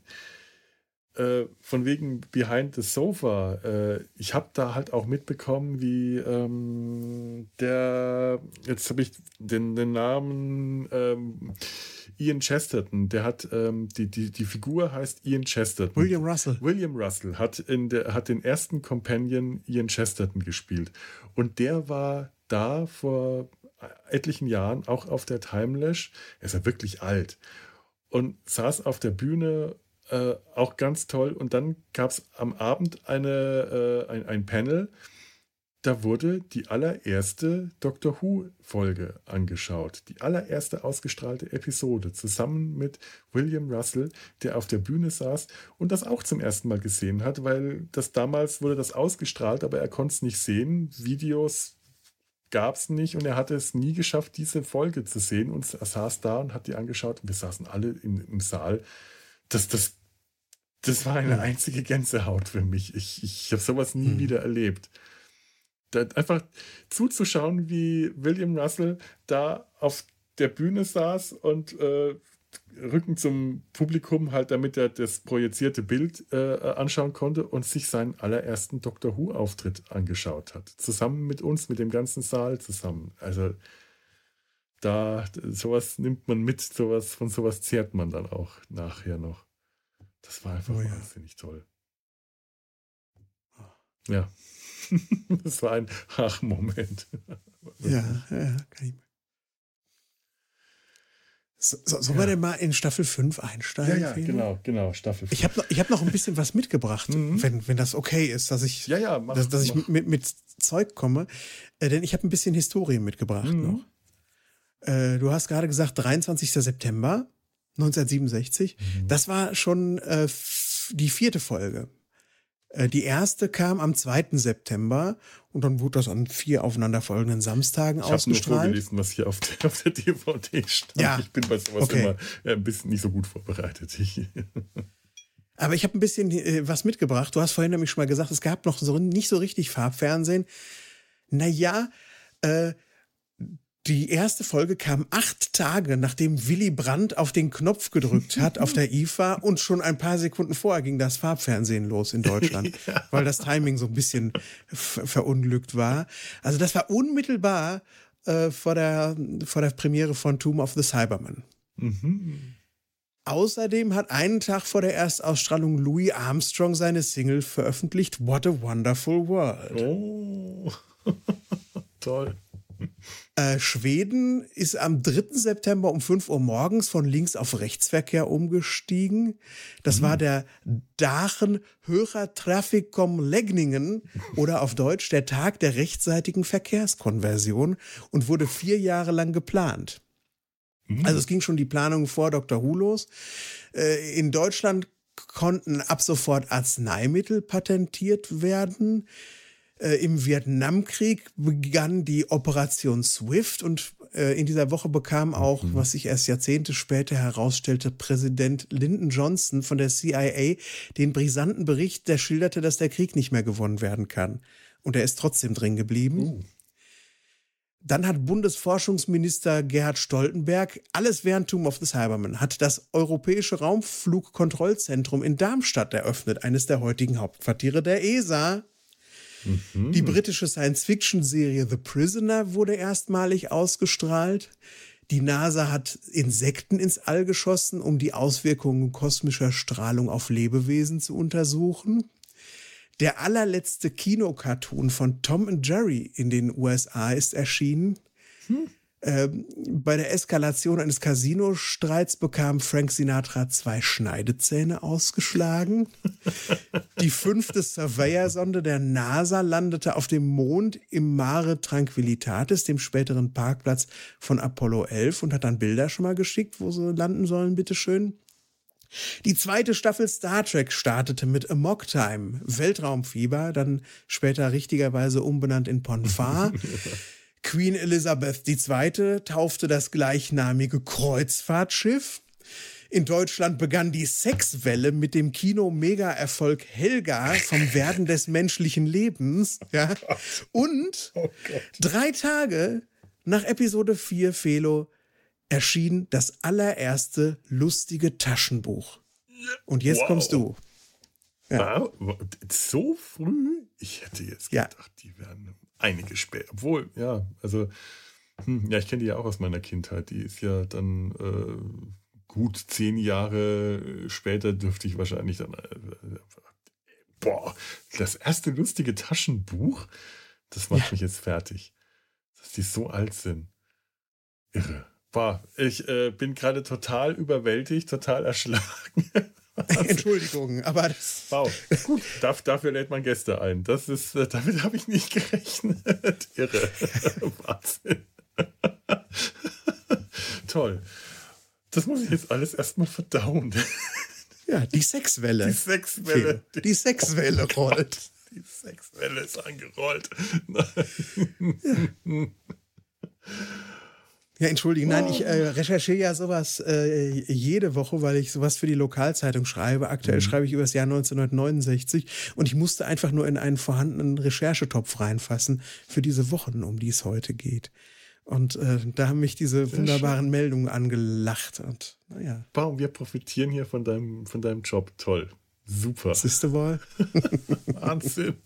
A: Äh, von wegen Behind the Sofa. Äh, ich habe da halt auch mitbekommen, wie ähm, der, jetzt habe ich den, den Namen ähm, Ian Chesterton, der hat ähm, die, die, die Figur heißt Ian Chesterton.
B: William Russell.
A: William Russell hat, in der, hat den ersten Companion Ian Chesterton gespielt. Und der war da vor etlichen Jahren auch auf der Timelash. Er ist ja wirklich alt. Und saß auf der Bühne. Äh, auch ganz toll. Und dann gab es am Abend eine, äh, ein, ein Panel, da wurde die allererste Doctor Who-Folge angeschaut. Die allererste ausgestrahlte Episode, zusammen mit William Russell, der auf der Bühne saß und das auch zum ersten Mal gesehen hat, weil das damals wurde das ausgestrahlt, aber er konnte es nicht sehen. Videos gab es nicht und er hatte es nie geschafft, diese Folge zu sehen. Und er saß da und hat die angeschaut und wir saßen alle im, im Saal. Das, das, das war eine einzige Gänsehaut für mich. Ich, ich habe sowas nie mhm. wieder erlebt. Da einfach zuzuschauen, wie William Russell da auf der Bühne saß und äh, Rücken zum Publikum halt, damit er das projizierte Bild äh, anschauen konnte und sich seinen allerersten Doctor Who-Auftritt angeschaut hat. Zusammen mit uns, mit dem ganzen Saal zusammen. Also da, sowas nimmt man mit, sowas, von sowas zehrt man dann auch nachher noch. Das war einfach oh, wahnsinnig ja. toll. Ja. Das war ein Ach-Moment.
B: Ja, ja, kann ich. So, so, sollen wir denn mal in Staffel fünf einsteigen?
A: Ja, ja, Fede? genau, genau, Staffel fünf.
B: Ich habe noch, ich hab noch ein bisschen was mitgebracht, mhm. wenn, wenn das okay ist, dass ich,
A: ja, ja, mach,
B: dass, dass ich
A: mach.
B: mit, mit Zeug komme. Äh, denn ich habe ein bisschen Historie mitgebracht mhm. noch. Äh, du hast gerade gesagt, dreiundzwanzigster September neunzehnhundertsiebenundsechzig. Mhm. Das war schon äh, die vierte Folge. Äh, die erste kam am zweiten September und dann wurde das an vier aufeinanderfolgenden Samstagen
A: ich
B: ausgestrahlt.
A: Ich habe nur vorgelesen, was hier auf der, auf der D V D stand.
B: Ja.
A: Ich bin bei sowas
B: okay.
A: immer ja, ein bisschen nicht so gut vorbereitet.
B: Aber ich habe ein bisschen äh, was mitgebracht. Du hast vorhin nämlich schon mal gesagt, es gab noch so nicht so richtig Farbfernsehen. Naja, äh, die erste Folge kam acht Tage, nachdem Willy Brandt auf den Knopf gedrückt hat auf der I F A und schon ein paar Sekunden vorher ging das Farbfernsehen los in Deutschland, ja. weil das Timing so ein bisschen verunglückt war. Also das war unmittelbar äh, vor der, vor der Premiere von Tomb of the Cybermen.
A: Mhm.
B: Außerdem hat einen Tag vor der Erstausstrahlung Louis Armstrong seine Single veröffentlicht, What a Wonderful World.
A: Oh, toll.
B: Äh, Schweden ist am dritten September um fünf Uhr morgens von Links auf Rechtsverkehr umgestiegen. Das mhm. war der Dagen Höher Trafikomläggningen oder auf Deutsch der Tag der rechtseitigen Verkehrskonversion und wurde vier Jahre lang geplant. Mhm. Also es ging schon die Planung vor Doctor Who los. Äh, in Deutschland konnten ab sofort Arzneimittel patentiert werden. Im Vietnamkrieg begann die Operation Swift und äh, in dieser Woche bekam auch, mhm. was sich erst Jahrzehnte später herausstellte, Präsident Lyndon Johnson von der C I A den brisanten Bericht, der schilderte, dass der Krieg nicht mehr gewonnen werden kann. Und er ist trotzdem drin geblieben. Uh. Dann hat Bundesforschungsminister Gerhard Stoltenberg, alles während Tomb of the Cybermen, hat das Europäische Raumflugkontrollzentrum in Darmstadt eröffnet, eines der heutigen Hauptquartiere der E S A. Mhm. Die britische Science-Fiction-Serie The Prisoner wurde erstmalig ausgestrahlt. Die NASA hat Insekten ins All geschossen, um die Auswirkungen kosmischer Strahlung auf Lebewesen zu untersuchen. Der allerletzte Kinocartoon von Tom und Jerry in den U S A ist erschienen. Hm. Ähm, bei der Eskalation eines Casinostreits bekam Frank Sinatra zwei Schneidezähne ausgeschlagen. Die fünfte Surveyor-Sonde der NASA landete auf dem Mond im Mare Tranquillitatis, dem späteren Parkplatz von Apollo elf, und hat dann Bilder schon mal geschickt, wo sie landen sollen, bitteschön. Die zweite Staffel Star Trek startete mit Amok Time, Weltraumfieber, dann später richtigerweise umbenannt in Ponfar. Queen Elizabeth die Zweite taufte das gleichnamige Kreuzfahrtschiff. In Deutschland begann die Sexwelle mit dem Kino-Mega-Erfolg Helga vom Werden des menschlichen Lebens. Ja. Und oh drei Tage nach Episode vier, Felo, erschien das allererste lustige Taschenbuch. Und jetzt wow. kommst du.
A: Ja. Wow. So früh? Ich hätte jetzt gedacht, ja. die werden einige später. Obwohl, ja, also, hm, ja, ich kenne die ja auch aus meiner Kindheit. Die ist ja dann äh, gut zehn Jahre später, dürfte ich wahrscheinlich dann. Äh, boah, das erste lustige Taschenbuch, das macht ja. mich jetzt fertig. Dass die so alt sind. Irre. Boah, ich äh, bin gerade total überwältigt, total erschlagen.
B: Entschuldigung, aber das
A: wow, gut. Darf, dafür lädt man Gäste ein. Das ist, äh, damit habe ich nicht gerechnet. Irre. Wahnsinn. Toll. Das muss ich jetzt alles erstmal verdauen.
B: Ja, die Sexwelle.
A: Die Sexwelle.
B: Die, die Sexwelle
A: oh
B: rollt.
A: Die Sexwelle ist angerollt.
B: Ja. Ja, entschuldigen, nein, ich äh, recherchiere ja sowas äh, jede Woche, weil ich sowas für die Lokalzeitung schreibe. Aktuell mhm. schreibe ich über das Jahr neunzehnhundertneunundsechzig und ich musste einfach nur in einen vorhandenen Recherchetopf reinfassen für diese Wochen, um die es heute geht. Und äh, da haben mich diese Sehr wunderbaren schön. Meldungen angelacht. Und naja.
A: Wow, wir profitieren hier von deinem, von deinem Job. Toll. Super.
B: Siehste wohl?
A: Wahnsinn.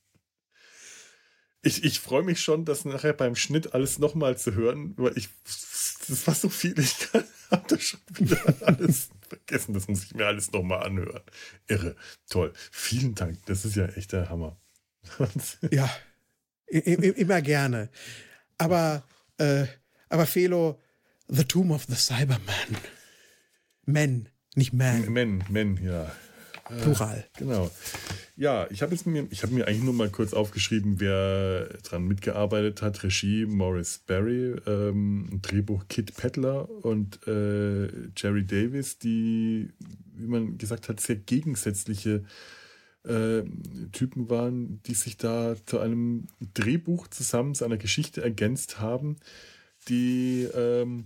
A: Ich, ich freue mich schon, das nachher beim Schnitt alles nochmal zu hören, weil ich, das war so viel, ich habe das schon wieder alles vergessen, das muss ich mir alles nochmal anhören. Irre, toll, vielen Dank, das ist ja echt der Hammer.
B: Ja, immer gerne. Aber, äh, aber Felo, The Tomb of the Cybermen. Men, nicht Man.
A: Men, Men, ja.
B: Plural.
A: Äh, genau. Ja, ich habe mir, ich habe mir eigentlich nur mal kurz aufgeschrieben, wer dran mitgearbeitet hat. Regie Maurice Barry, ähm, Drehbuch Kit Pedler und äh, Jerry Davis, die, wie man gesagt hat, sehr gegensätzliche äh, Typen waren, die sich da zu einem Drehbuch zusammen, zu einer Geschichte ergänzt haben, die ähm,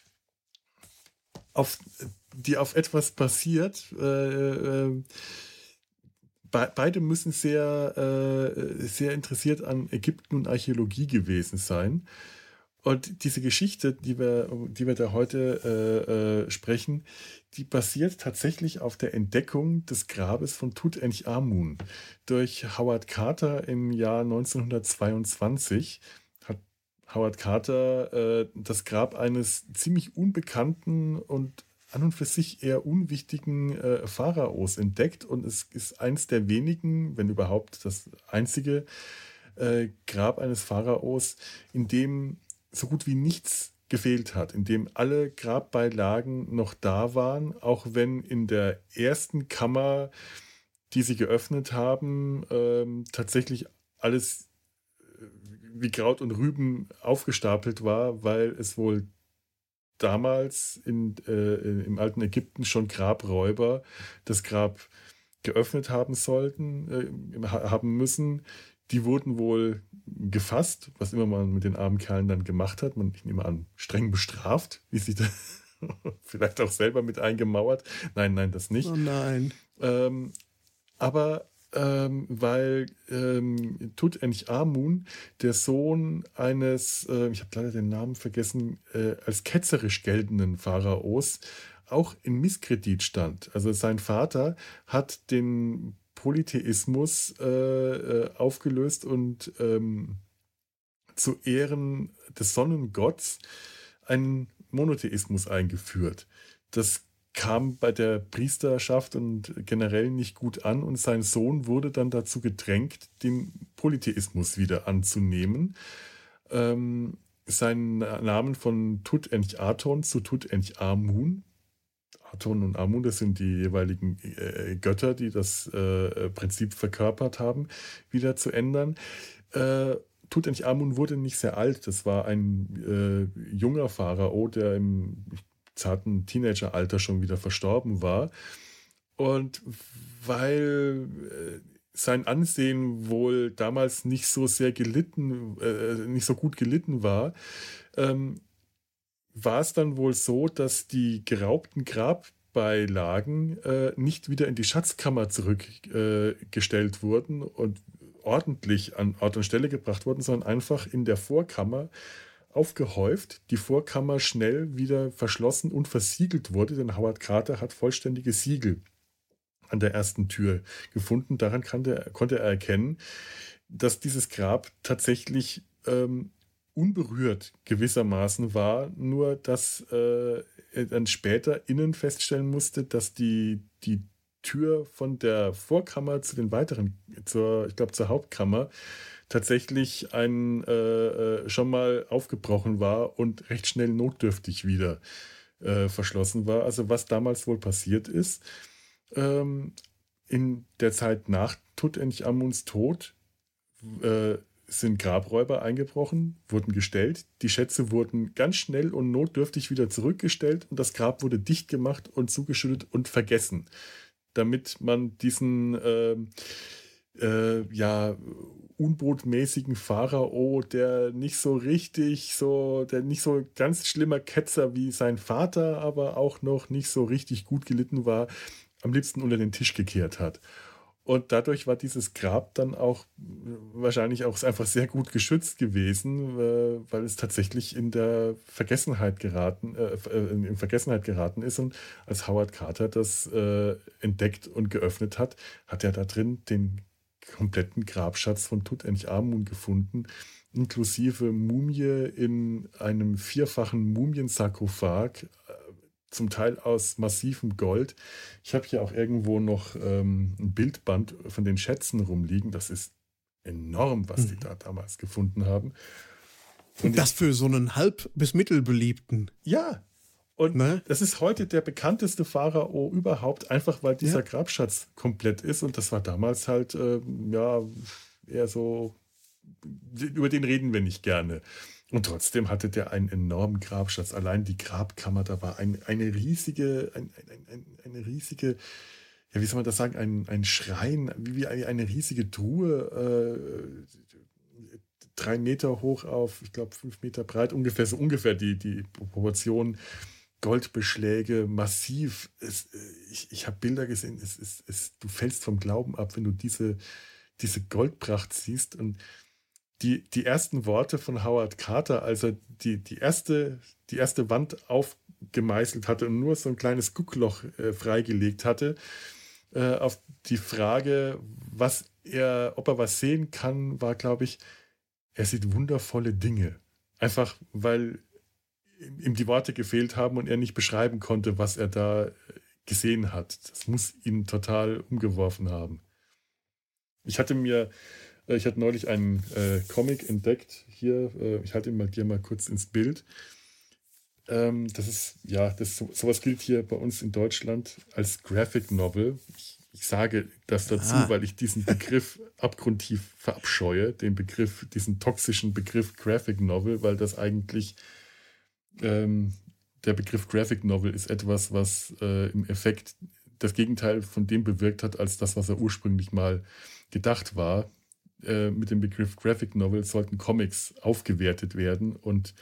A: auf die auf etwas basiert. Äh, äh, be- beide müssen sehr, äh, sehr interessiert an Ägypten und Archäologie gewesen sein. Und diese Geschichte, die wir, die wir da heute äh, äh, sprechen, die basiert tatsächlich auf der Entdeckung des Grabes von Tutanchamun durch Howard Carter im Jahr neunzehnhundertzweiundzwanzig. Hat Howard Carter äh, das Grab eines ziemlich unbekannten und an und für sich eher unwichtigen äh, Pharaos entdeckt, und es ist eins der wenigen, wenn überhaupt das einzige äh, Grab eines Pharaos, in dem so gut wie nichts gefehlt hat, in dem alle Grabbeilagen noch da waren, auch wenn in der ersten Kammer, die sie geöffnet haben, ähm, tatsächlich alles äh, wie Kraut und Rüben aufgestapelt war, weil es wohl damals in, äh, im alten Ägypten schon Grabräuber das Grab geöffnet haben sollten, äh, haben müssen. Die wurden wohl gefasst, was immer man mit den armen Kerlen dann gemacht hat. Man, ich nehme an, streng bestraft, wie sich da vielleicht auch selber mit eingemauert. Nein, nein, das nicht.
B: Oh nein.
A: Ähm, aber ähm, weil ähm, Tutanchamun, der Sohn eines, äh, ich habe leider den Namen vergessen, äh, als ketzerisch geltenden Pharaos, auch in Misskredit stand. Also sein Vater hat den Polytheismus äh, äh, aufgelöst und ähm, zu Ehren des Sonnengotts einen Monotheismus eingeführt. Das kam bei der Priesterschaft und generell nicht gut an und sein Sohn wurde dann dazu gedrängt, den Polytheismus wieder anzunehmen. Ähm, seinen Namen von Tutanchaton zu Tutanchamun. Aton und Amun, das sind die jeweiligen äh, Götter, die das äh, Prinzip verkörpert haben, wieder zu ändern. Äh, Tutanchamun wurde nicht sehr alt. Das war ein äh, junger Pharao, der im zarten Teenageralter schon wieder verstorben war. Und weil äh, sein Ansehen wohl damals nicht so sehr gelitten, äh, nicht so gut gelitten war, ähm, war es dann wohl so, dass die geraubten Grabbeilagen äh, nicht wieder in die Schatzkammer zurückgestellt äh, wurden und ordentlich an Ort und Stelle gebracht wurden, sondern einfach in der Vorkammer aufgehäuft, die Vorkammer schnell wieder verschlossen und versiegelt wurde, denn Howard Carter hat vollständige Siegel an der ersten Tür gefunden. Daran konnte, konnte er erkennen, dass dieses Grab tatsächlich ähm, unberührt gewissermaßen war, nur dass äh, er dann später innen feststellen musste, dass die, die Tür von der Vorkammer zu den weiteren, zur, ich glaube zur Hauptkammer, tatsächlich ein, äh, äh, schon mal aufgebrochen war und recht schnell notdürftig wieder äh, verschlossen war. Also was damals wohl passiert ist, ähm, in der Zeit nach Tutanchamuns Tod äh, sind Grabräuber eingebrochen, wurden gestellt. Die Schätze wurden ganz schnell und notdürftig wieder zurückgestellt und das Grab wurde dicht gemacht und zugeschüttet und vergessen, damit man diesen äh, äh, ja, unbotmäßigen Pharao, der nicht so richtig, so, der nicht so ganz schlimmer Ketzer wie sein Vater, aber auch noch nicht so richtig gut gelitten war, am liebsten unter den Tisch gekehrt hat. Und dadurch war dieses Grab dann auch wahrscheinlich auch einfach sehr gut geschützt gewesen, weil es tatsächlich in der Vergessenheit geraten, äh, in Vergessenheit geraten ist. Und als Howard Carter das äh, entdeckt und geöffnet hat, hat er da drin den kompletten Grabschatz von Tutanchamun gefunden, inklusive Mumie in einem vierfachen Mumiensarkophag, zum Teil aus massivem Gold. Ich habe hier auch irgendwo noch ähm, ein Bildband von den Schätzen rumliegen. Das ist enorm, was die da damals gefunden haben.
B: Und das für so einen halb- bis mittelbeliebten.
A: Ja, und
B: ne?
A: Das ist heute der bekannteste Pharao überhaupt, einfach weil dieser ja. Grabschatz komplett ist. Und das war damals halt, äh, ja, eher so, über den reden wir nicht gerne. Und trotzdem hatte der einen enormen Grabschatz. Allein die Grabkammer, da war ein, eine riesige, ein, ein, ein, eine riesige, ja, wie soll man das sagen, ein, ein Schrein, wie eine, eine riesige Truhe, äh, drei Meter hoch auf, ich glaube, fünf Meter breit, ungefähr so ungefähr die, die Proportion. Goldbeschläge, massiv. Es, ich ich habe Bilder gesehen, es, es, es, du fällst vom Glauben ab, wenn du diese, diese Goldpracht siehst. Und Die, die ersten Worte von Howard Carter, als er die, die, erste, die erste Wand aufgemeißelt hatte und nur so ein kleines Guckloch äh, freigelegt hatte, äh, auf die Frage, was er, ob er was sehen kann, war, glaube ich, er sieht wundervolle Dinge. Einfach, weil ihm die Worte gefehlt haben und er nicht beschreiben konnte, was er da gesehen hat. Das muss ihn total umgeworfen haben. Ich hatte mir Ich hatte neulich einen äh, Comic entdeckt. Hier, äh, ich halte ihn mal dir mal kurz ins Bild. Ähm, das ist, ja, das, so, sowas gilt hier bei uns in Deutschland als Graphic Novel. Ich, ich sage das dazu, ah. weil ich diesen Begriff abgrundtief verabscheue, den Begriff, diesen toxischen Begriff Graphic Novel, weil das eigentlich ähm, der Begriff Graphic Novel ist etwas, was äh, im Effekt das Gegenteil von dem bewirkt hat, als das, was er ursprünglich mal gedacht war. Mit dem Begriff Graphic Novel sollten Comics aufgewertet werden und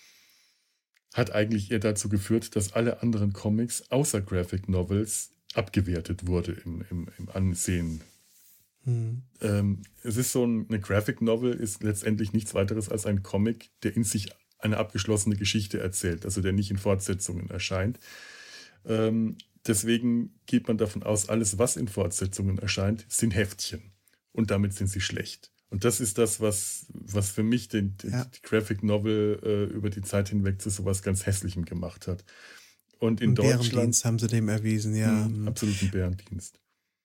A: hat eigentlich eher dazu geführt, dass alle anderen Comics außer Graphic Novels abgewertet wurde im, im, im Ansehen.
B: Hm.
A: Ähm, es ist so ein, eine Graphic Novel ist letztendlich nichts weiteres als ein Comic, der in sich eine abgeschlossene Geschichte erzählt, also der nicht in Fortsetzungen erscheint. Ähm, deswegen geht man davon aus, alles, was in Fortsetzungen erscheint, sind Heftchen. Und damit sind sie schlecht. Und das ist das, was, was für mich den, den,
B: Ja.
A: die Graphic Novel äh, über die Zeit hinweg zu sowas ganz Hässlichem gemacht hat. Und in
B: Einen
A: Deutschland,
B: Bärendienst haben sie dem erwiesen, ja.
A: mh, absoluten Bärendienst.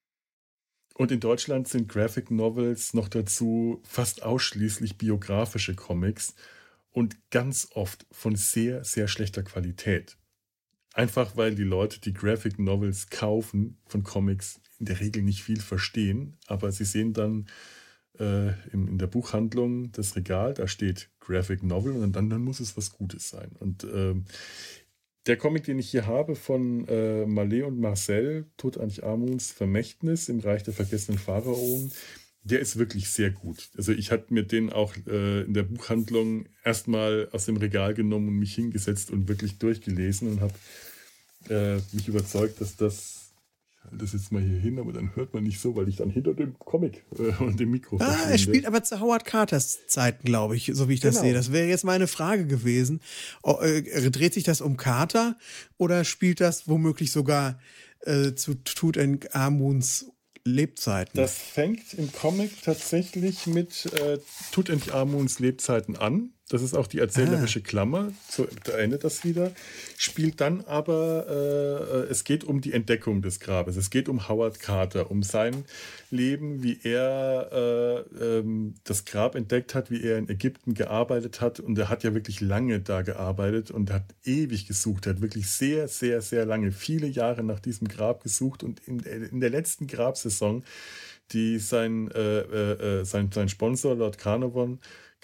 A: Und in Deutschland sind Graphic Novels noch dazu fast ausschließlich biografische Comics und ganz oft von sehr, sehr schlechter Qualität. Einfach weil die Leute, die Graphic Novels kaufen von Comics, in der Regel nicht viel verstehen, aber sie sehen dann äh, in, in der Buchhandlung das Regal, da steht Graphic Novel und dann, dann muss es was Gutes sein. Und ähm, der Comic, den ich hier habe von äh, Mallet und Marcel, Tutanchamuns Vermächtnis im Reich der vergessenen Pharaonen, der ist wirklich sehr gut. Also ich hatte mir den auch äh, in der Buchhandlung erstmal aus dem Regal genommen und mich hingesetzt und wirklich durchgelesen und habe äh, mich überzeugt, dass das, ich halte das jetzt mal hier hin, aber dann hört man nicht so, weil ich dann hinter dem Comic äh, und dem Mikro
B: Ah, er
A: verschwinde.
B: spielt aber zu Howard Carters Zeiten, glaube ich, so wie ich das
A: Genau.
B: sehe. Das wäre jetzt meine Frage gewesen. Oh, äh, dreht sich das um Carter oder spielt das womöglich sogar äh, zu Tutanchamuns Lebzeiten?
A: Das fängt im Comic tatsächlich mit äh, Tutanchamuns Lebzeiten an. Das ist auch die erzählerische
B: Ah.
A: Klammer. So, da endet das wieder. Spielt dann aber, äh, es geht um die Entdeckung des Grabes. Es geht um Howard Carter, um sein Leben, wie er äh, ähm, das Grab entdeckt hat, wie er in Ägypten gearbeitet hat. Und er hat ja wirklich lange da gearbeitet und hat ewig gesucht. Er hat wirklich sehr, sehr, sehr lange, viele Jahre nach diesem Grab gesucht. Und in, in der letzten Grabsaison, die sein, äh, äh, sein, sein Sponsor, Lord Carnarvon,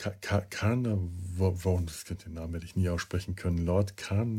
A: Carnarvon, den Namen hätte ich nie aussprechen können. Lord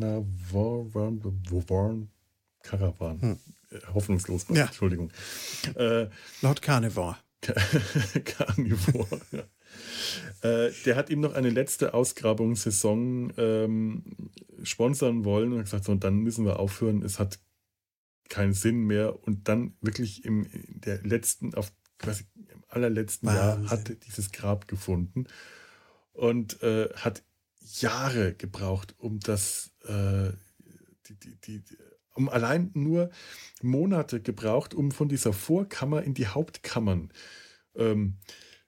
A: Carnarvon, Caravan.
B: Hm.
A: Hoffnungslos,
B: Ja.
A: Entschuldigung. Äh,
B: Lord Carnivore.
A: Carnivore, ja. Äh, der hat ihm noch eine letzte Ausgrabungssaison ähm, sponsern wollen und hat gesagt, so, dann müssen wir aufhören, es hat keinen Sinn mehr. Und dann wirklich im in der letzten, auf quasi im allerletzten
B: Wahnsinn.
A: Jahr hat er dieses Grab gefunden und äh, hat Jahre gebraucht, um das, äh, die, die, die, um allein nur Monate gebraucht, um von dieser Vorkammer in die Hauptkammern ähm,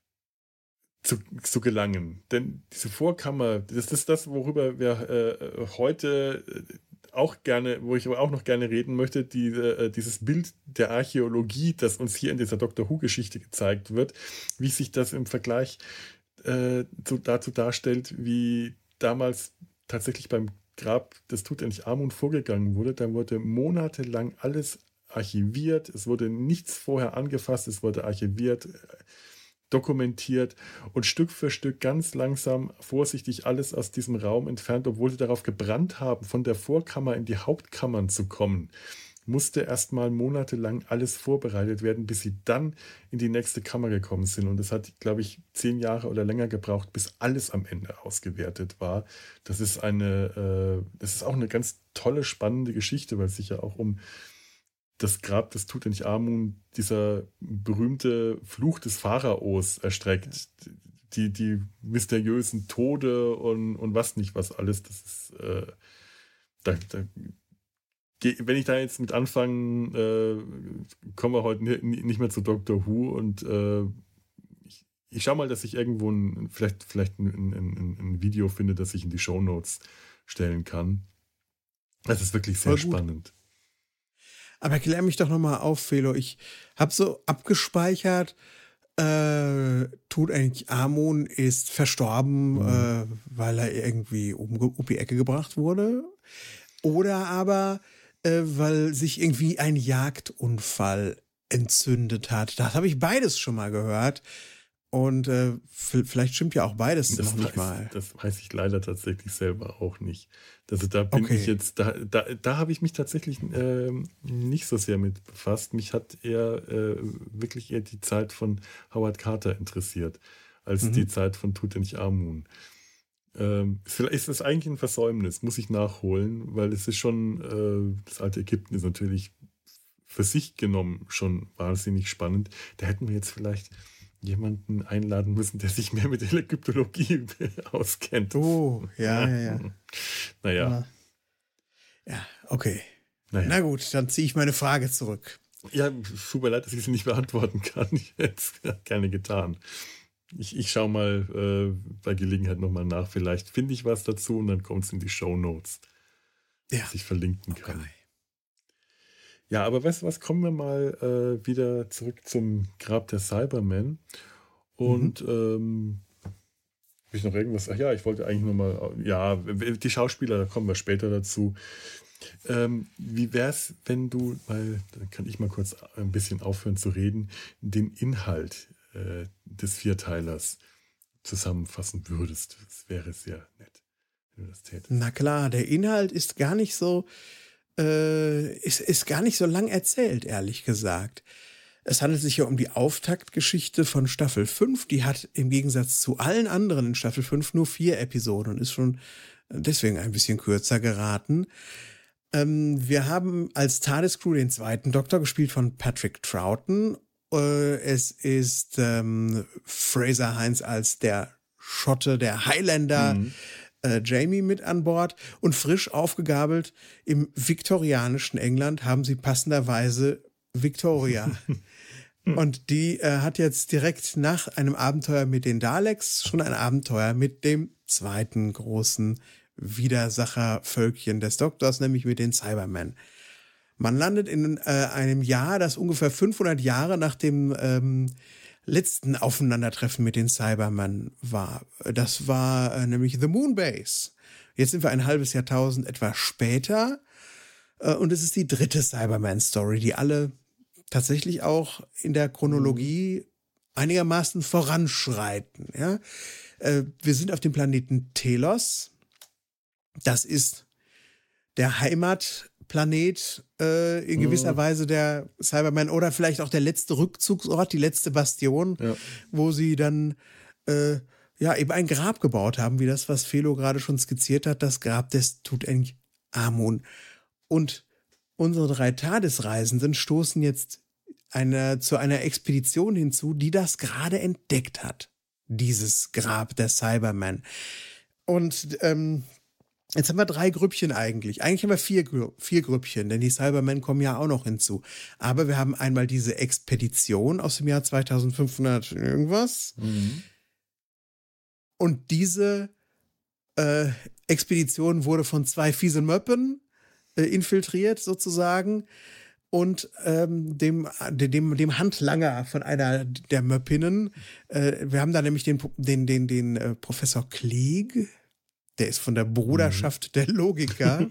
A: zu, zu gelangen. Denn diese Vorkammer, das ist das, worüber wir äh, heute auch gerne, wo ich aber auch noch gerne reden möchte, die, äh, dieses Bild der Archäologie, das uns hier in dieser Doctor Who-Geschichte gezeigt wird, wie sich das im Vergleich äh, zu, dazu darstellt, wie damals tatsächlich beim Grab des Tutanchamun vorgegangen wurde. Da wurde monatelang alles archiviert, es wurde nichts vorher angefasst, es wurde archiviert, dokumentiert und Stück für Stück ganz langsam, vorsichtig alles aus diesem Raum entfernt, obwohl sie darauf gebrannt haben, von der Vorkammer in die Hauptkammern zu kommen, musste erstmal monatelang alles vorbereitet werden, bis sie dann in die nächste Kammer gekommen sind. Und es hat, glaube ich, zehn Jahre oder länger gebraucht, bis alles am Ende ausgewertet war. Das ist eine, äh, das ist auch eine ganz tolle, spannende Geschichte, weil es sich ja auch um das Grab des Tutanchamun, dieser berühmte Fluch des Pharaos erstreckt. Die, die mysteriösen Tode und, und was nicht, was alles. Das ist, äh, da, da, wenn ich da jetzt mit anfange, äh, kommen wir heute nicht mehr zu Doctor Who und äh, ich, ich schaue mal, dass ich irgendwo ein, vielleicht, vielleicht ein, ein, ein Video finde, das ich in die Shownotes stellen kann. Das ist wirklich sehr spannend.
B: Aber klär mich doch nochmal auf, Felo. Ich habe so abgespeichert, äh, Tutanchamun ist verstorben, mhm. äh, weil er irgendwie um, um die Ecke gebracht wurde. Oder aber, äh, weil sich irgendwie ein Jagdunfall entzündet hat. Das habe ich beides schon mal gehört. Und äh, vielleicht stimmt ja auch beides
A: das
B: noch nicht
A: weiß,
B: mal.
A: Das weiß ich leider tatsächlich selber auch nicht. Also da bin
B: okay.
A: ich jetzt, da, da, da habe ich mich tatsächlich äh, nicht so sehr mit befasst. Mich hat eher äh, wirklich eher die Zeit von Howard Carter interessiert, als mhm. die Zeit von Tutanchamun. Ähm, vielleicht ist das eigentlich ein Versäumnis, muss ich nachholen, weil es ist schon, äh, das alte Ägypten ist natürlich für sich genommen schon wahnsinnig spannend. Da hätten wir jetzt vielleicht jemanden einladen müssen, der sich mehr mit der Ägyptologie auskennt.
B: Oh, ja, ja, ja.
A: Naja.
B: Ja, okay.
A: Naja.
B: Na gut, dann ziehe ich meine Frage zurück.
A: Ja, tut mir leid, dass ich sie nicht beantworten kann. Ich hätte es gerne getan. Ich, ich schaue mal äh, bei Gelegenheit nochmal nach. Vielleicht finde ich was dazu und dann kommt es in die Shownotes,
B: ja.
A: dass ich verlinken
B: okay.
A: kann. Ja, aber weißt du was, kommen wir mal äh, wieder zurück zum Grab der Cybermen. Und mhm. ähm, habe ich noch irgendwas? Ach ja, ich wollte eigentlich nochmal, ja, die Schauspieler, da kommen wir später dazu. Ähm, wie wäre es, wenn du, weil, dann kann ich mal kurz ein bisschen aufhören zu reden, den Inhalt äh, des Vierteilers zusammenfassen würdest? Das wäre sehr nett, wenn du das tätest.
B: Na klar, der Inhalt ist gar nicht so, äh, ist, ist gar nicht so lang erzählt, ehrlich gesagt. Es handelt sich ja um die Auftaktgeschichte von Staffel fünf. Die hat im Gegensatz zu allen anderen in Staffel fünf nur vier Episoden und ist schon deswegen ein bisschen kürzer geraten. Ähm, wir haben als TARDIS-Crew den zweiten Doktor, gespielt von Patrick Troughton. Äh, es ist ähm, Fraser Hines als der Schotte, der Highlander, mhm. äh, Jamie mit an Bord. Und frisch aufgegabelt im viktorianischen England haben sie passenderweise Victoria. Und die äh, hat jetzt direkt nach einem Abenteuer mit den Daleks schon ein Abenteuer mit dem zweiten großen Widersachervölkchen des Doktors, nämlich mit den Cybermen. Man landet in äh, einem Jahr, das ungefähr fünfhundert Jahre nach dem ähm, letzten Aufeinandertreffen mit den Cybermen war. Das war äh, nämlich The Moon Base. Jetzt sind wir ein halbes Jahrtausend etwa später äh, und es ist die dritte Cyberman-Story, die alle tatsächlich auch in der Chronologie einigermaßen voranschreiten. Ja? Äh, wir sind auf dem Planeten Telos. Das ist der Heimatplanet äh, in gewisser mhm. Weise der Cybermen oder vielleicht auch der letzte Rückzugsort, die letzte Bastion, ja. wo sie dann äh, ja eben ein Grab gebaut haben, wie das, was Felo gerade schon skizziert hat, das Grab des Tutanchamun. Und unsere drei TARDIS-Reisenden stoßen jetzt eine, zu einer Expedition hinzu, die das gerade entdeckt hat. Dieses Grab der Cybermen. Und ähm, jetzt haben wir drei Grüppchen eigentlich. Eigentlich haben wir vier, vier Grüppchen, denn die Cybermen kommen ja auch noch hinzu. Aber wir haben einmal diese Expedition aus dem Jahr zweitausendfünfhundert irgendwas. Mhm. Und diese äh, Expedition wurde von zwei fiesen Möppen äh, infiltriert sozusagen und ähm, dem, dem, dem Handlanger von einer der Möppinnen. Äh, wir haben da nämlich den, den, den, den äh, Professor Klieg. Der ist von der Bruderschaft mhm. der Logiker.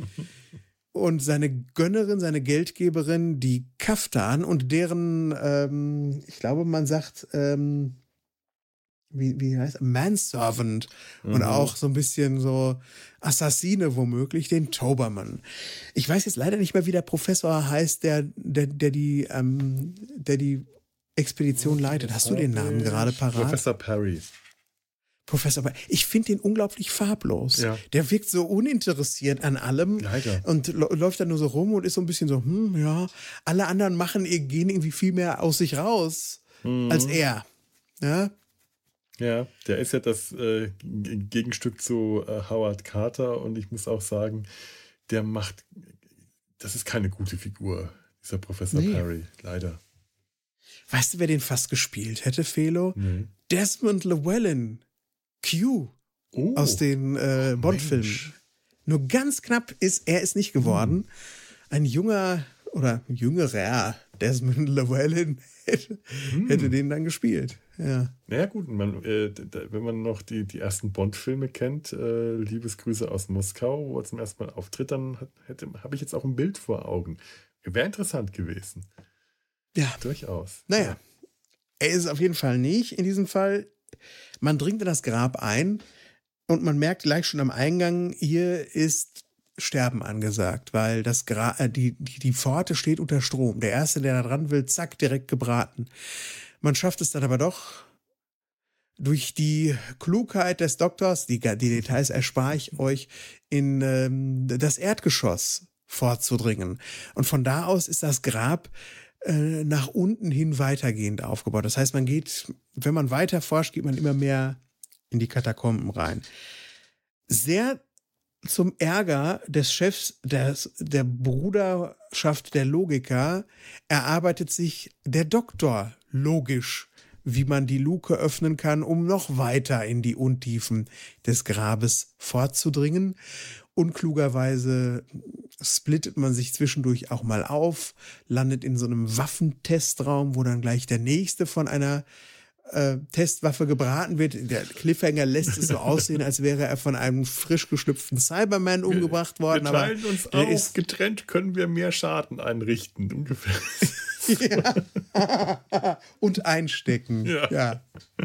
B: Und seine Gönnerin, seine Geldgeberin, die Kaftan und deren, ähm, ich glaube, man sagt, ähm, wie, wie heißt Manservant mhm. und auch so ein bisschen so Assassine womöglich, den Toberman. Ich weiß jetzt leider nicht mehr, wie der Professor heißt, der, der, der die, ähm, der die Expedition leitet. Hast du den Namen gerade parat?
A: Professor Perry.
B: Professor, aber ich finde den unglaublich farblos. Ja. Der wirkt so uninteressiert an allem Leider. und lo- läuft dann nur so rum und ist so ein bisschen so, hm, ja, alle anderen machen, gehen irgendwie viel mehr aus sich raus mhm. als er. Ja,
A: ja, der ist ja das äh, Gegenstück zu äh, Howard Carter und ich muss auch sagen, der macht, das ist keine gute Figur, dieser Professor nee. Perry, leider.
B: Weißt du, wer den fast gespielt hätte, Felo? Nee. Desmond Llewellyn. Q oh, aus den äh, Bond-Filmen. Nur ganz knapp ist er es nicht geworden. Hm. Ein junger oder jüngerer Desmond Llewellyn hätte, hm. hätte den dann gespielt. Ja.
A: Naja gut, man, äh, da, wenn man noch die, die ersten Bond-Filme kennt, äh, Liebesgrüße aus Moskau, wo er zum ersten Mal auftritt, dann habe ich jetzt auch ein Bild vor Augen. Wäre interessant gewesen.
B: Ja.
A: Durchaus.
B: Naja,
A: ja.
B: Er ist es auf jeden Fall nicht in diesem Fall. Man dringt in das Grab ein und man merkt gleich schon am Eingang, hier ist Sterben angesagt, weil das Gra- äh, die, die, die Pforte steht unter Strom. Der Erste, der da dran will, zack, direkt gebraten. Man schafft es dann aber doch durch die Klugheit des Doktors, die, die Details erspare ich euch, in ähm, das Erdgeschoss vorzudringen. Und von da aus ist das Grab äh, nach unten hin weitergehend aufgebaut. Das heißt, man geht, wenn man weiter forscht, geht man immer mehr in die Katakomben rein. Sehr zum Ärger des Chefs des, der Bruderschaft der Logiker erarbeitet sich der Doktor logisch, wie man die Luke öffnen kann, um noch weiter in die Untiefen des Grabes vorzudringen. Unklugerweise splittet man sich zwischendurch auch mal auf, landet in so einem Waffentestraum, wo dann gleich der nächste von einer äh, Testwaffe gebraten wird. Der Cliffhanger lässt es so aussehen, als wäre er von einem frisch geschlüpften Cyberman umgebracht worden.
A: Wir teilen aber uns auf, ist getrennt können wir mehr Schaden einrichten, ungefähr.
B: Ja. Und einstecken. Ja. ja.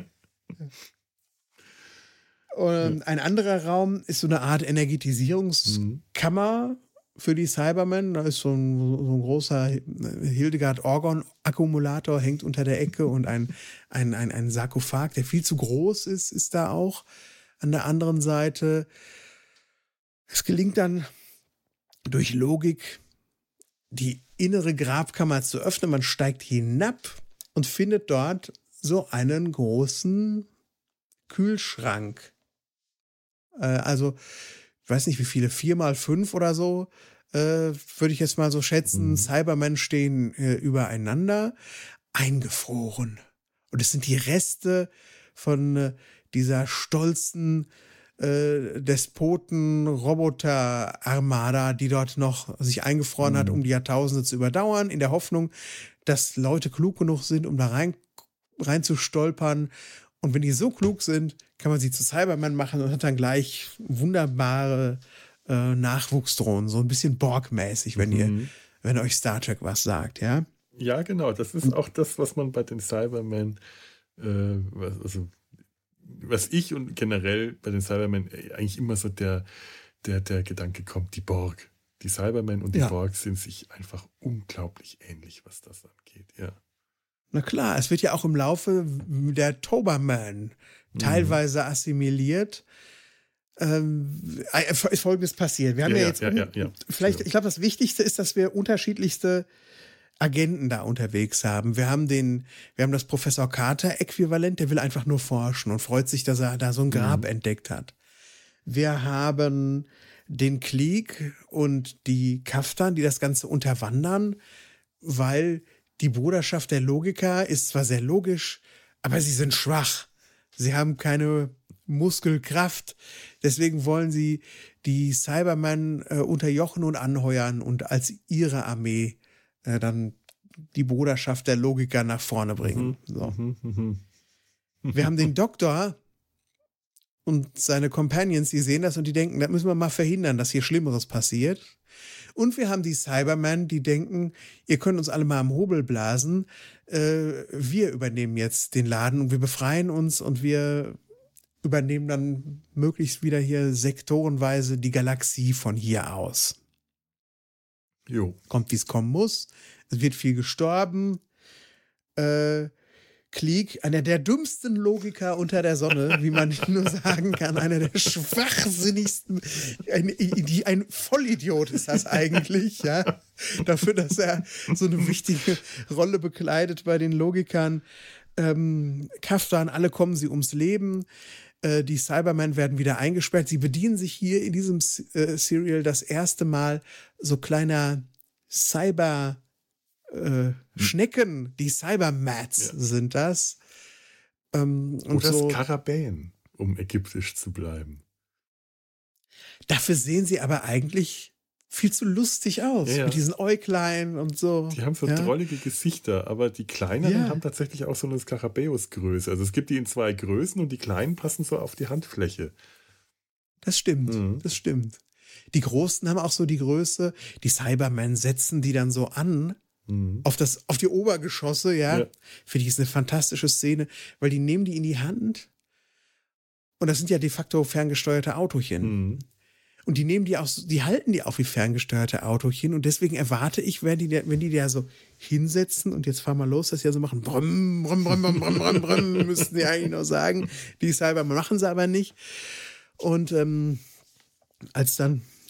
B: Und ein anderer Raum ist so eine Art Energetisierungskammer für die Cybermen. Da ist so ein, so ein großer Hildegard-Orgon-Akkumulator, hängt unter der Ecke, und ein, ein, ein, ein Sarkophag, der viel zu groß ist, ist da auch an der anderen Seite. Es gelingt dann durch Logik, die innere Grabkammer zu öffnen. Man steigt hinab und findet dort so einen großen Kühlschrank. Äh, also, ich weiß nicht wie viele, vier mal fünf oder so, äh, würde ich jetzt mal so schätzen. Mhm. Cybermen stehen äh, übereinander, eingefroren. Und es sind die Reste von äh, dieser stolzen äh, Despoten-Roboter-Armada, die dort noch sich eingefroren mhm. hat, um die Jahrtausende zu überdauern, in der Hoffnung, dass Leute klug genug sind, um da rein, rein zu stolpern. Und wenn die so klug sind, kann man sie zu Cybermen machen und hat dann gleich wunderbare äh, Nachwuchsdrohnen, so ein bisschen Borg-mäßig, wenn mhm. ihr, wenn euch Star Trek was sagt, ja?
A: Ja, genau. Das ist auch das, was man bei den Cybermen, äh, was, also was ich und generell bei den Cybermen eigentlich immer so der, der, der Gedanke kommt, die Borg. Die Cybermen und die ja. Borg sind sich einfach unglaublich ähnlich, was das angeht, ja.
B: Na klar, es wird ja auch im Laufe der Toberman teilweise mhm. assimiliert. Ähm, ist Folgendes passiert. Wir haben ja, ja jetzt, ja, ja, ja, vielleicht, ja. ich glaube, das Wichtigste ist, dass wir unterschiedlichste Agenten da unterwegs haben. Wir haben den, wir haben das Professor Carter-Äquivalent, der will einfach nur forschen und freut sich, dass er da so ein Grab mhm. entdeckt hat. Wir haben den Klieg und die Kaftan, die das Ganze unterwandern, weil die Bruderschaft der Logiker ist zwar sehr logisch, aber sie sind schwach. Sie haben keine Muskelkraft. Deswegen wollen sie die Cybermen äh, unterjochen und anheuern und als ihre Armee äh, dann die Bruderschaft der Logiker nach vorne bringen. Mhm. So. Mhm. Mhm. Wir haben den Doktor und seine Companions, die sehen das und die denken, das müssen wir mal verhindern, dass hier Schlimmeres passiert. Und wir haben die Cybermen, die denken, ihr könnt uns alle mal am Hobel blasen. Äh, wir übernehmen jetzt den Laden und wir befreien uns und wir übernehmen dann möglichst wieder hier sektorenweise die Galaxie von hier aus.
A: Jo.
B: Kommt, wie es kommen muss. Es wird viel gestorben. Äh, Klieg, einer der dümmsten Logiker unter der Sonne, wie man nur sagen kann, einer der schwachsinnigsten, ein, die, ein Vollidiot ist das eigentlich, ja, dafür, dass er so eine wichtige Rolle bekleidet bei den Logikern. Ähm, Kaftan, alle kommen sie ums Leben. Äh, die Cybermen werden wieder eingesperrt. Sie bedienen sich hier in diesem äh, Serial das erste Mal so kleiner Cyber- Äh, Schnecken, die Cybermats ja. sind das. Ähm, und
A: Oder
B: so.
A: Skarabäen, um ägyptisch zu bleiben.
B: Dafür sehen sie aber eigentlich viel zu lustig aus. Ja, ja. Mit diesen Äuglein und so.
A: Die haben so ja. drollige Gesichter, aber die kleineren ja. haben tatsächlich auch so eine Skarabäus-Größe. Also es gibt die in zwei Größen und die kleinen passen so auf die Handfläche.
B: Das stimmt, mhm. das stimmt. Die Großen haben auch so die Größe. Die Cybermen setzen die dann so an. Mhm. Auf, das, auf die Obergeschosse, ja. ja. Finde ich, ist eine fantastische Szene, weil die nehmen die in die Hand und das sind ja de facto ferngesteuerte Autochen. Mhm. Und die nehmen die auch, die halten die auch wie ferngesteuerte Autochen und deswegen erwarte ich, wenn die, wenn die da so hinsetzen und jetzt fahren wir los, dass die ja so machen, brumm, brumm, brumm, brumm, brumm, brumm, brumm, müssten die eigentlich noch sagen. Die Cybermen machen sie aber nicht. Und ähm, als dann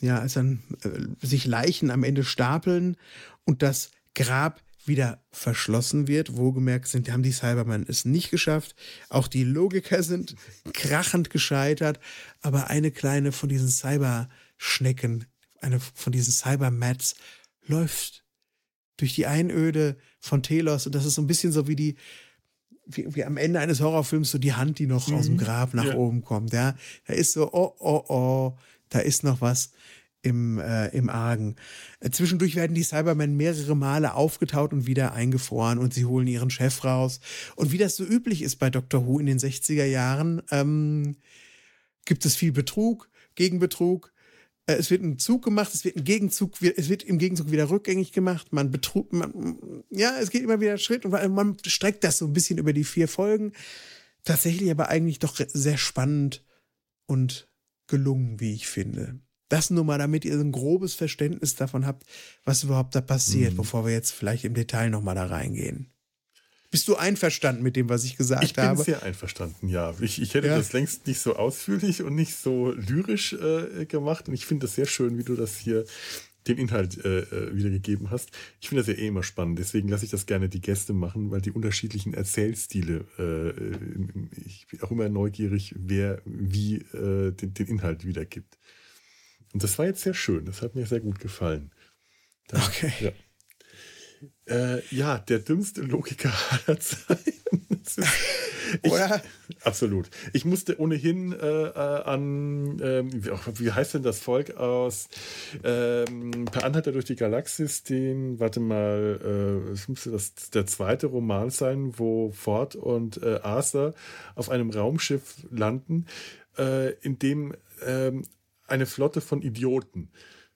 B: ja, als dann äh, sich Leichen am Ende stapeln und das Grab wieder verschlossen wird. Wohlgemerkt sind, haben die Cybermen es nicht geschafft. Auch die Logiker sind krachend gescheitert. Aber eine kleine von diesen Cyberschnecken, eine von diesen Cybermats läuft durch die Einöde von Telos. Und das ist so ein bisschen so wie die, wie, wie am Ende eines Horrorfilms, so die Hand, die noch mhm. aus dem Grab nach ja. oben kommt. Ja, da ist so, oh, oh, oh, da ist noch was im, äh, im Argen. Äh, zwischendurch werden die Cybermen mehrere Male aufgetaut und wieder eingefroren und sie holen ihren Chef raus. Und wie das so üblich ist bei Doctor Who in den sechziger Jahren, ähm, gibt es viel Betrug, Gegenbetrug. Äh, es wird ein Zug gemacht, es wird ein Gegenzug, es wird im Gegenzug wieder rückgängig gemacht. Man betrug, man, ja, es geht immer wieder Schritt und man streckt das so ein bisschen über die vier Folgen. Tatsächlich aber eigentlich doch sehr spannend und gelungen, wie ich finde. Das nur mal, damit ihr ein grobes Verständnis davon habt, was überhaupt da passiert, mhm. bevor wir jetzt vielleicht im Detail nochmal da reingehen. Bist du einverstanden mit dem, was ich gesagt
A: ich bin
B: habe?
A: Sehr einverstanden, ja. Ich, ich hätte
B: ja.
A: das längst nicht so ausführlich und nicht so lyrisch äh, gemacht. Und ich finde das sehr schön, wie du das hier den Inhalt äh, wiedergegeben hast. Ich finde das ja eh immer spannend. Deswegen lasse ich das gerne die Gäste machen, weil die unterschiedlichen Erzählstile, äh, ich bin auch immer neugierig, wer wie äh, den, den Inhalt wiedergibt. Und das war jetzt sehr schön. Das hat mir sehr gut gefallen.
B: Dann, okay.
A: Ja. Äh, ja, der dümmste Logiker aller Zeiten. Ich,
B: Oder?
A: Absolut. Ich musste ohnehin äh, an, äh, wie, wie heißt denn das Volk aus ähm, Per Anhalter durch die Galaxis, den, warte mal, es äh, müsste das der zweite Roman sein, wo Ford und äh, Arthur auf einem Raumschiff landen, äh, in dem äh, eine Flotte von Idioten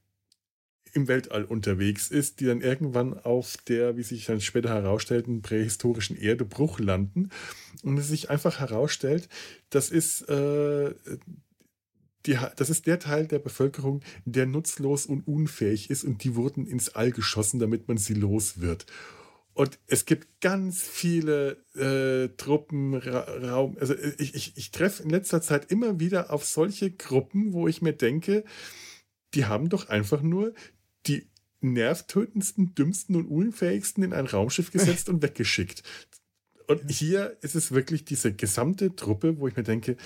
A: im Weltall unterwegs ist, die dann irgendwann auf der, wie sich dann später herausstellten, prähistorischen Erde Bruch landen und es sich einfach herausstellt, das ist, äh, die, das ist der Teil der Bevölkerung, der nutzlos und unfähig ist und die wurden ins All geschossen, damit man sie los wird. Und es gibt ganz viele äh, Truppen, Ra Raum, also ich, ich, ich treffe in letzter Zeit immer wieder auf solche Gruppen, wo ich mir denke, die haben doch einfach nur die nervtötendsten, dümmsten und unfähigsten in ein Raumschiff gesetzt und weggeschickt. Und hier ist es wirklich diese gesamte Truppe, wo ich mir denke,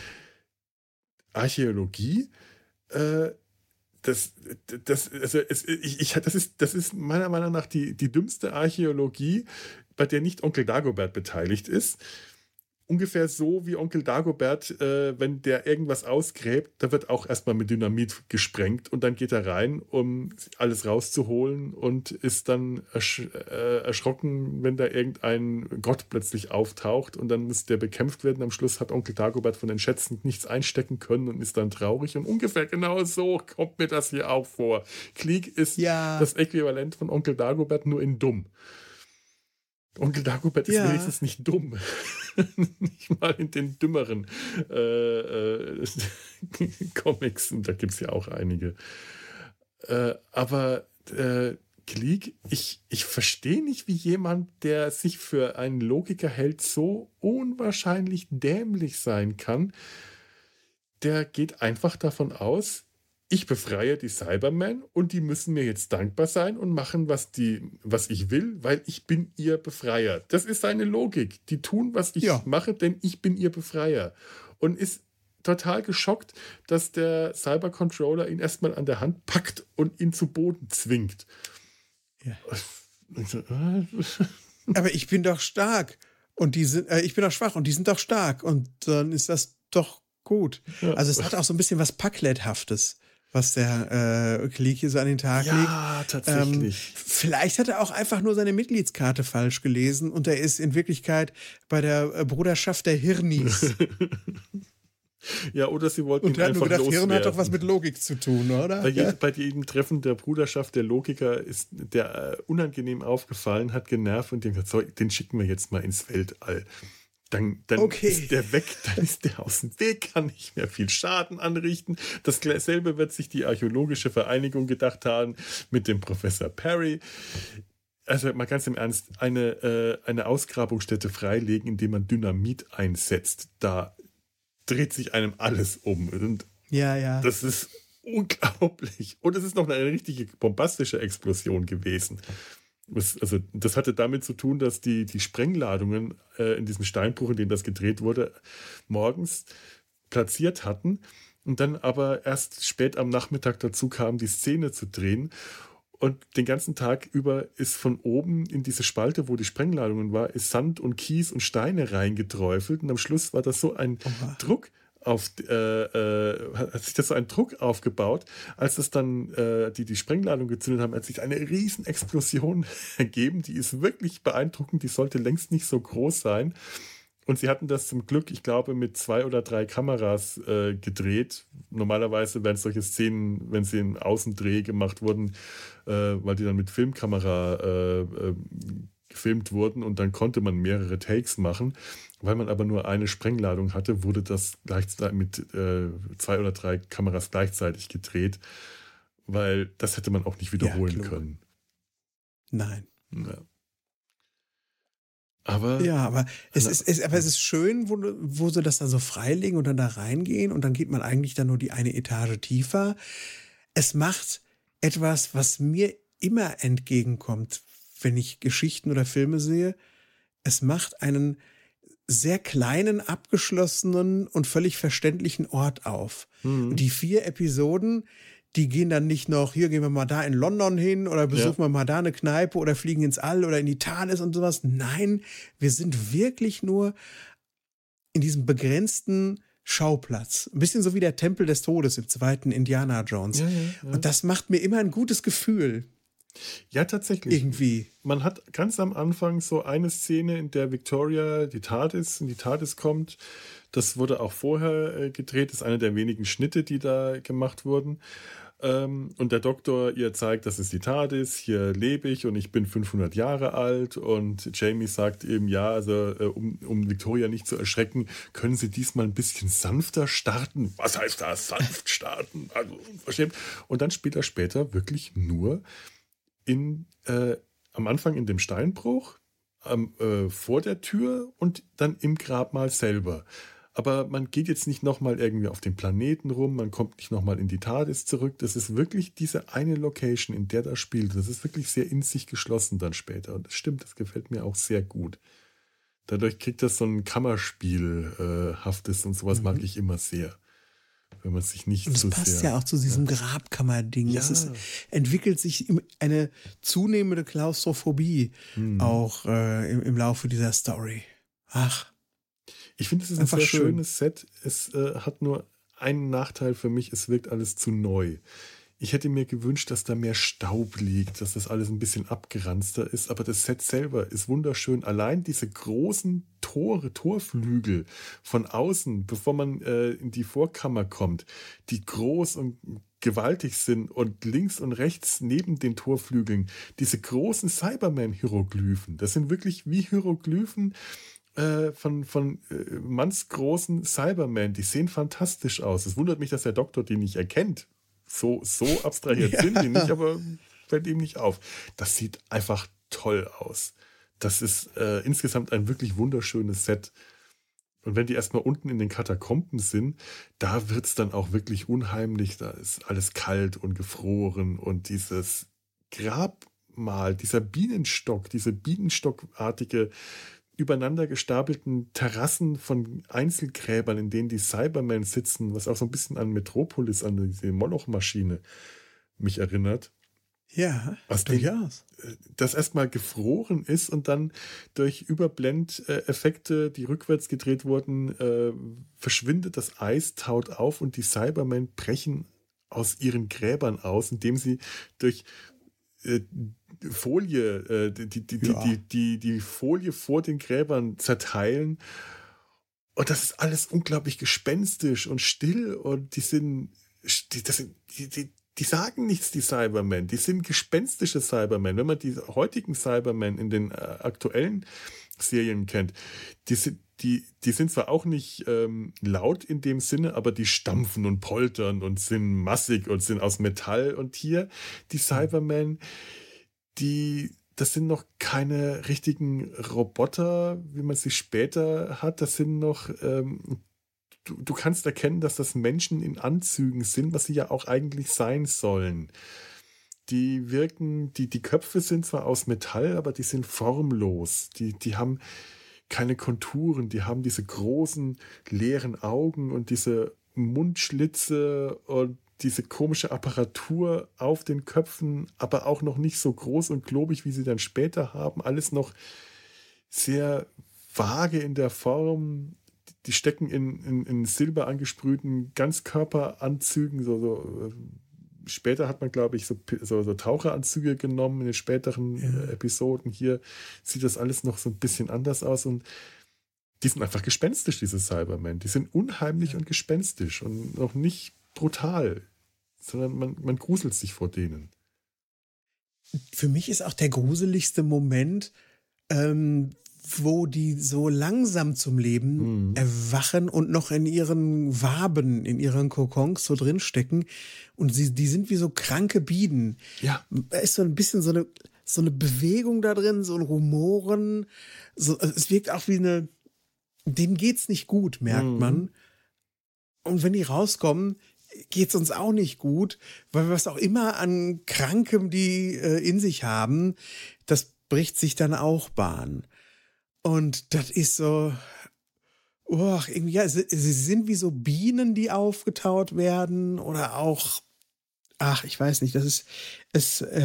A: Archäologie, äh, das, das, also es, ich, ich, das, ist, das ist meiner Meinung nach die, die dümmste Archäologie, bei der nicht Onkel Dagobert beteiligt ist. Ungefähr so wie Onkel Dagobert, äh, wenn der irgendwas ausgräbt, da wird auch erstmal mit Dynamit gesprengt und dann geht er rein, um alles rauszuholen und ist dann ersch äh, erschrocken, wenn da irgendein Gott plötzlich auftaucht und dann muss der bekämpft werden. Am Schluss hat Onkel Dagobert von den Schätzen nichts einstecken können und ist dann traurig und ungefähr genau so kommt mir das hier auch vor. Klieg ist ja das Äquivalent von Onkel Dagobert, nur in dumm. Onkel Dagobert ist ja wenigstens nicht dumm. Nicht mal in den dümmeren äh, äh, Comics. Und da gibt es ja auch einige. Äh, aber äh, Klieg, ich, ich verstehe nicht, wie jemand, der sich für einen Logiker hält, so unwahrscheinlich dämlich sein kann. Der geht einfach davon aus, ich befreie die Cybermen und die müssen mir jetzt dankbar sein und machen, was, die, was ich will, weil ich bin ihr Befreier. Das ist seine Logik. Die tun, was ich ja. mache, denn ich bin ihr Befreier. Und ist total geschockt, dass der Cybercontroller ihn erstmal an der Hand packt und ihn zu Boden zwingt.
B: Ja. Aber ich bin doch stark. Und die sind, äh, ich bin doch schwach und die sind doch stark. Und dann ist das doch gut. Ja. Also es hat auch so ein bisschen was Packletthaftes, was der äh, Klieg hier so an den Tag
A: ja,
B: legt.
A: Ja, tatsächlich.
B: Ähm, vielleicht hat er auch einfach nur seine Mitgliedskarte falsch gelesen und er ist in Wirklichkeit bei der äh, Bruderschaft der Hirnis.
A: Ja, oder sie wollten
B: und
A: ihn einfach
B: gedacht,
A: loswerden.
B: Hirn hat doch was mit Logik zu tun, oder?
A: Bei, ja. je, bei jedem Treffen der Bruderschaft der Logiker ist der äh, unangenehm aufgefallen, hat genervt und den gesagt, so, den schicken wir jetzt mal ins Weltall. Dann, dann okay. ist der weg, dann ist der aus dem Weg, kann nicht mehr viel Schaden anrichten. Dasselbe wird sich die Archäologische Vereinigung gedacht haben mit dem Professor Perry. Also mal ganz im Ernst, eine, äh, eine Ausgrabungsstätte freilegen, indem man Dynamit einsetzt, da dreht sich einem alles um. Und
B: ja, ja.
A: Das ist unglaublich. Und es ist noch eine richtige bombastische Explosion gewesen. Das, also, das hatte damit zu tun, dass die, die Sprengladungen äh, in diesem Steinbruch, in dem das gedreht wurde, morgens platziert hatten und dann aber erst spät am Nachmittag dazu kam, die Szene zu drehen. Und den ganzen Tag über ist von oben in diese Spalte, wo die Sprengladungen war, ist Sand und Kies und Steine reingeträufelt. Und am Schluss war das so ein
B: Oha.
A: Druck auf, äh, äh, hat sich das so ein Druck aufgebaut, als es dann äh, die die Sprengladung gezündet haben, hat sich eine riesen Explosion ergeben. Die ist wirklich beeindruckend. Die sollte längst nicht so groß sein. Und sie hatten das zum Glück, ich glaube, mit zwei oder drei Kameras äh, gedreht. Normalerweise wären solche Szenen, wenn sie in Außendreh gemacht wurden, äh, weil die dann mit Filmkamera äh, äh, gefilmt wurden und dann konnte man mehrere Takes machen. Weil man aber nur eine Sprengladung hatte, wurde das gleichzeitig mit äh, zwei oder drei Kameras gleichzeitig gedreht, weil das hätte man auch nicht wiederholen
B: Ja, klug.
A: können.
B: Nein.
A: Ja. Aber,
B: Ja, aber es,
A: na,
B: ist, es, aber es ist schön, wo, wo sie das dann so freilegen und dann da reingehen und dann geht man eigentlich dann nur die eine Etage tiefer. Es macht etwas, was mir immer entgegenkommt, wenn ich Geschichten oder Filme sehe. Es macht einen sehr kleinen, abgeschlossenen und völlig verständlichen Ort auf.
A: Mhm.
B: Und die vier Episoden, die gehen dann nicht noch, hier gehen wir mal da in London hin oder besuchen
A: Ja.
B: wir mal da eine Kneipe oder fliegen ins All oder in die TARDIS und sowas. Nein, wir sind wirklich nur in diesem begrenzten Schauplatz. Ein bisschen so wie der Tempel des Todes im zweiten Indiana Jones.
A: Ja, ja, ja.
B: Und das macht mir immer ein gutes Gefühl.
A: Ja, tatsächlich.
B: Irgendwie.
A: Man hat ganz am Anfang so eine Szene, in der Victoria die TARDIS in die TARDIS kommt. Das wurde auch vorher äh, gedreht. Das ist einer der wenigen Schnitte, die da gemacht wurden. Ähm, und der Doktor ihr zeigt, das ist die TARDIS, hier lebe ich und ich bin fünfhundert Jahre alt. Und Jamie sagt eben, ja, also äh, um, um Victoria nicht zu erschrecken, können Sie diesmal ein bisschen sanfter starten. Was heißt das, sanft starten? Also unverschämt. Und dann spielt er später wirklich nur in, äh, am Anfang in dem Steinbruch, ähm, äh, vor der Tür und dann im Grabmal selber. Aber man geht jetzt nicht nochmal irgendwie auf den Planeten rum, man kommt nicht nochmal in die TARDIS zurück. Das ist wirklich diese eine Location, in der das spielt. Das ist wirklich sehr in sich geschlossen dann später. Und das stimmt, das gefällt mir auch sehr gut. Dadurch kriegt das so ein Kammerspielhaftes und sowas
B: Mhm.
A: mag ich immer sehr. Wenn man sich nicht
B: Und es
A: so
B: passt
A: sehr,
B: ja auch zu diesem Grabkammer-Ding.
A: Ja.
B: Es ist, entwickelt sich im- eine zunehmende Klaustrophobie
A: Hm.
B: auch äh, im, im Laufe dieser Story. Ach,
A: Ich finde, es ist ein
B: Einfach
A: sehr
B: schön.
A: schönes Set. Es äh, hat nur einen Nachteil für mich, es wirkt alles zu neu. Ich hätte mir gewünscht, dass da mehr Staub liegt, dass das alles ein bisschen abgeranzter ist, aber das Set selber ist wunderschön. Allein diese großen Tore, Torflügel von außen, bevor man äh, in die Vorkammer kommt, die groß und gewaltig sind und links und rechts neben den Torflügeln diese großen Cyberman-Hieroglyphen. Das sind wirklich wie Hieroglyphen äh, von, von äh, mannsgroßen Cybermen. Die sehen fantastisch aus. Es wundert mich, dass der Doktor die nicht erkennt. So, so abstrahiert
B: Ja.
A: sind die nicht, aber fällt ihm nicht auf. Das sieht einfach toll aus. Das ist äh, insgesamt ein wirklich wunderschönes Set. Und wenn die erstmal unten in den Katakomben sind, da wird es dann auch wirklich unheimlich. Da ist alles kalt und gefroren und dieses Grabmal, dieser Bienenstock, diese bienenstockartige übereinander gestapelten Terrassen von Einzelgräbern, in denen die Cybermen sitzen, was auch so ein bisschen an Metropolis, an diese Moloch-Maschine mich erinnert.
B: ja,
A: Was den-
B: durchaus.
A: Das erstmal gefroren ist und dann durch Überblendeffekte, die rückwärts gedreht wurden, äh, verschwindet das Eis, taut auf und die Cybermen brechen aus ihren Gräbern aus, indem sie durch äh, Folie, äh, die, die, die,
B: Ja.
A: die, die, die Folie vor den Gräbern zerteilen. Und das ist alles unglaublich gespenstisch und still und die sind, die, das sind, die, die, die sagen nichts, die Cybermen. Die sind gespenstische Cybermen. Wenn man die heutigen Cybermen in den äh, aktuellen Serien kennt, die sind, die, die sind zwar auch nicht ähm, laut in dem Sinne, aber die stampfen und poltern und sind massig und sind aus Metall. Und hier, die Cybermen, die, das sind noch keine richtigen Roboter, wie man sie später hat. Das sind noch ähm, du, du kannst erkennen, dass das Menschen in Anzügen sind, was sie ja auch eigentlich sein sollen. Die wirken, die, die Köpfe sind zwar aus Metall, aber die sind formlos. Die, die haben keine Konturen, die haben diese großen, leeren Augen und diese Mundschlitze und diese komische Apparatur auf den Köpfen, aber auch noch nicht so groß und klobig, wie sie dann später haben. Alles noch sehr vage in der Form. Die stecken in, in, in silber angesprühten Ganzkörperanzügen. So, so. Später hat man, glaube ich, so, so, so Taucheranzüge genommen in den späteren ja. Episoden. Hier sieht das alles noch so ein bisschen anders aus. Und die sind einfach gespenstisch, diese Cybermen. Die sind unheimlich ja. und gespenstisch und noch nicht brutal, sondern man, man gruselt sich vor denen.
B: Für mich ist auch der gruseligste Moment, ähm, wo die so langsam zum Leben mhm. erwachen und noch in ihren Waben, in ihren Kokons so drinstecken. Und sie, die sind wie so kranke Bienen.
A: Ja.
B: Da ist so ein bisschen so eine, so eine Bewegung da drin, so ein Rumoren. So, also es wirkt auch wie eine, denen geht's nicht gut, merkt mhm. man. Und wenn die rauskommen, geht's uns auch nicht gut, weil was auch immer an Krankem die äh, in sich haben, das bricht sich dann auch Bahn. Und das ist so, oh, irgendwie, ja, sie, sie sind wie so Bienen, die aufgetaut werden oder auch, ach, ich weiß nicht, das ist, es, äh,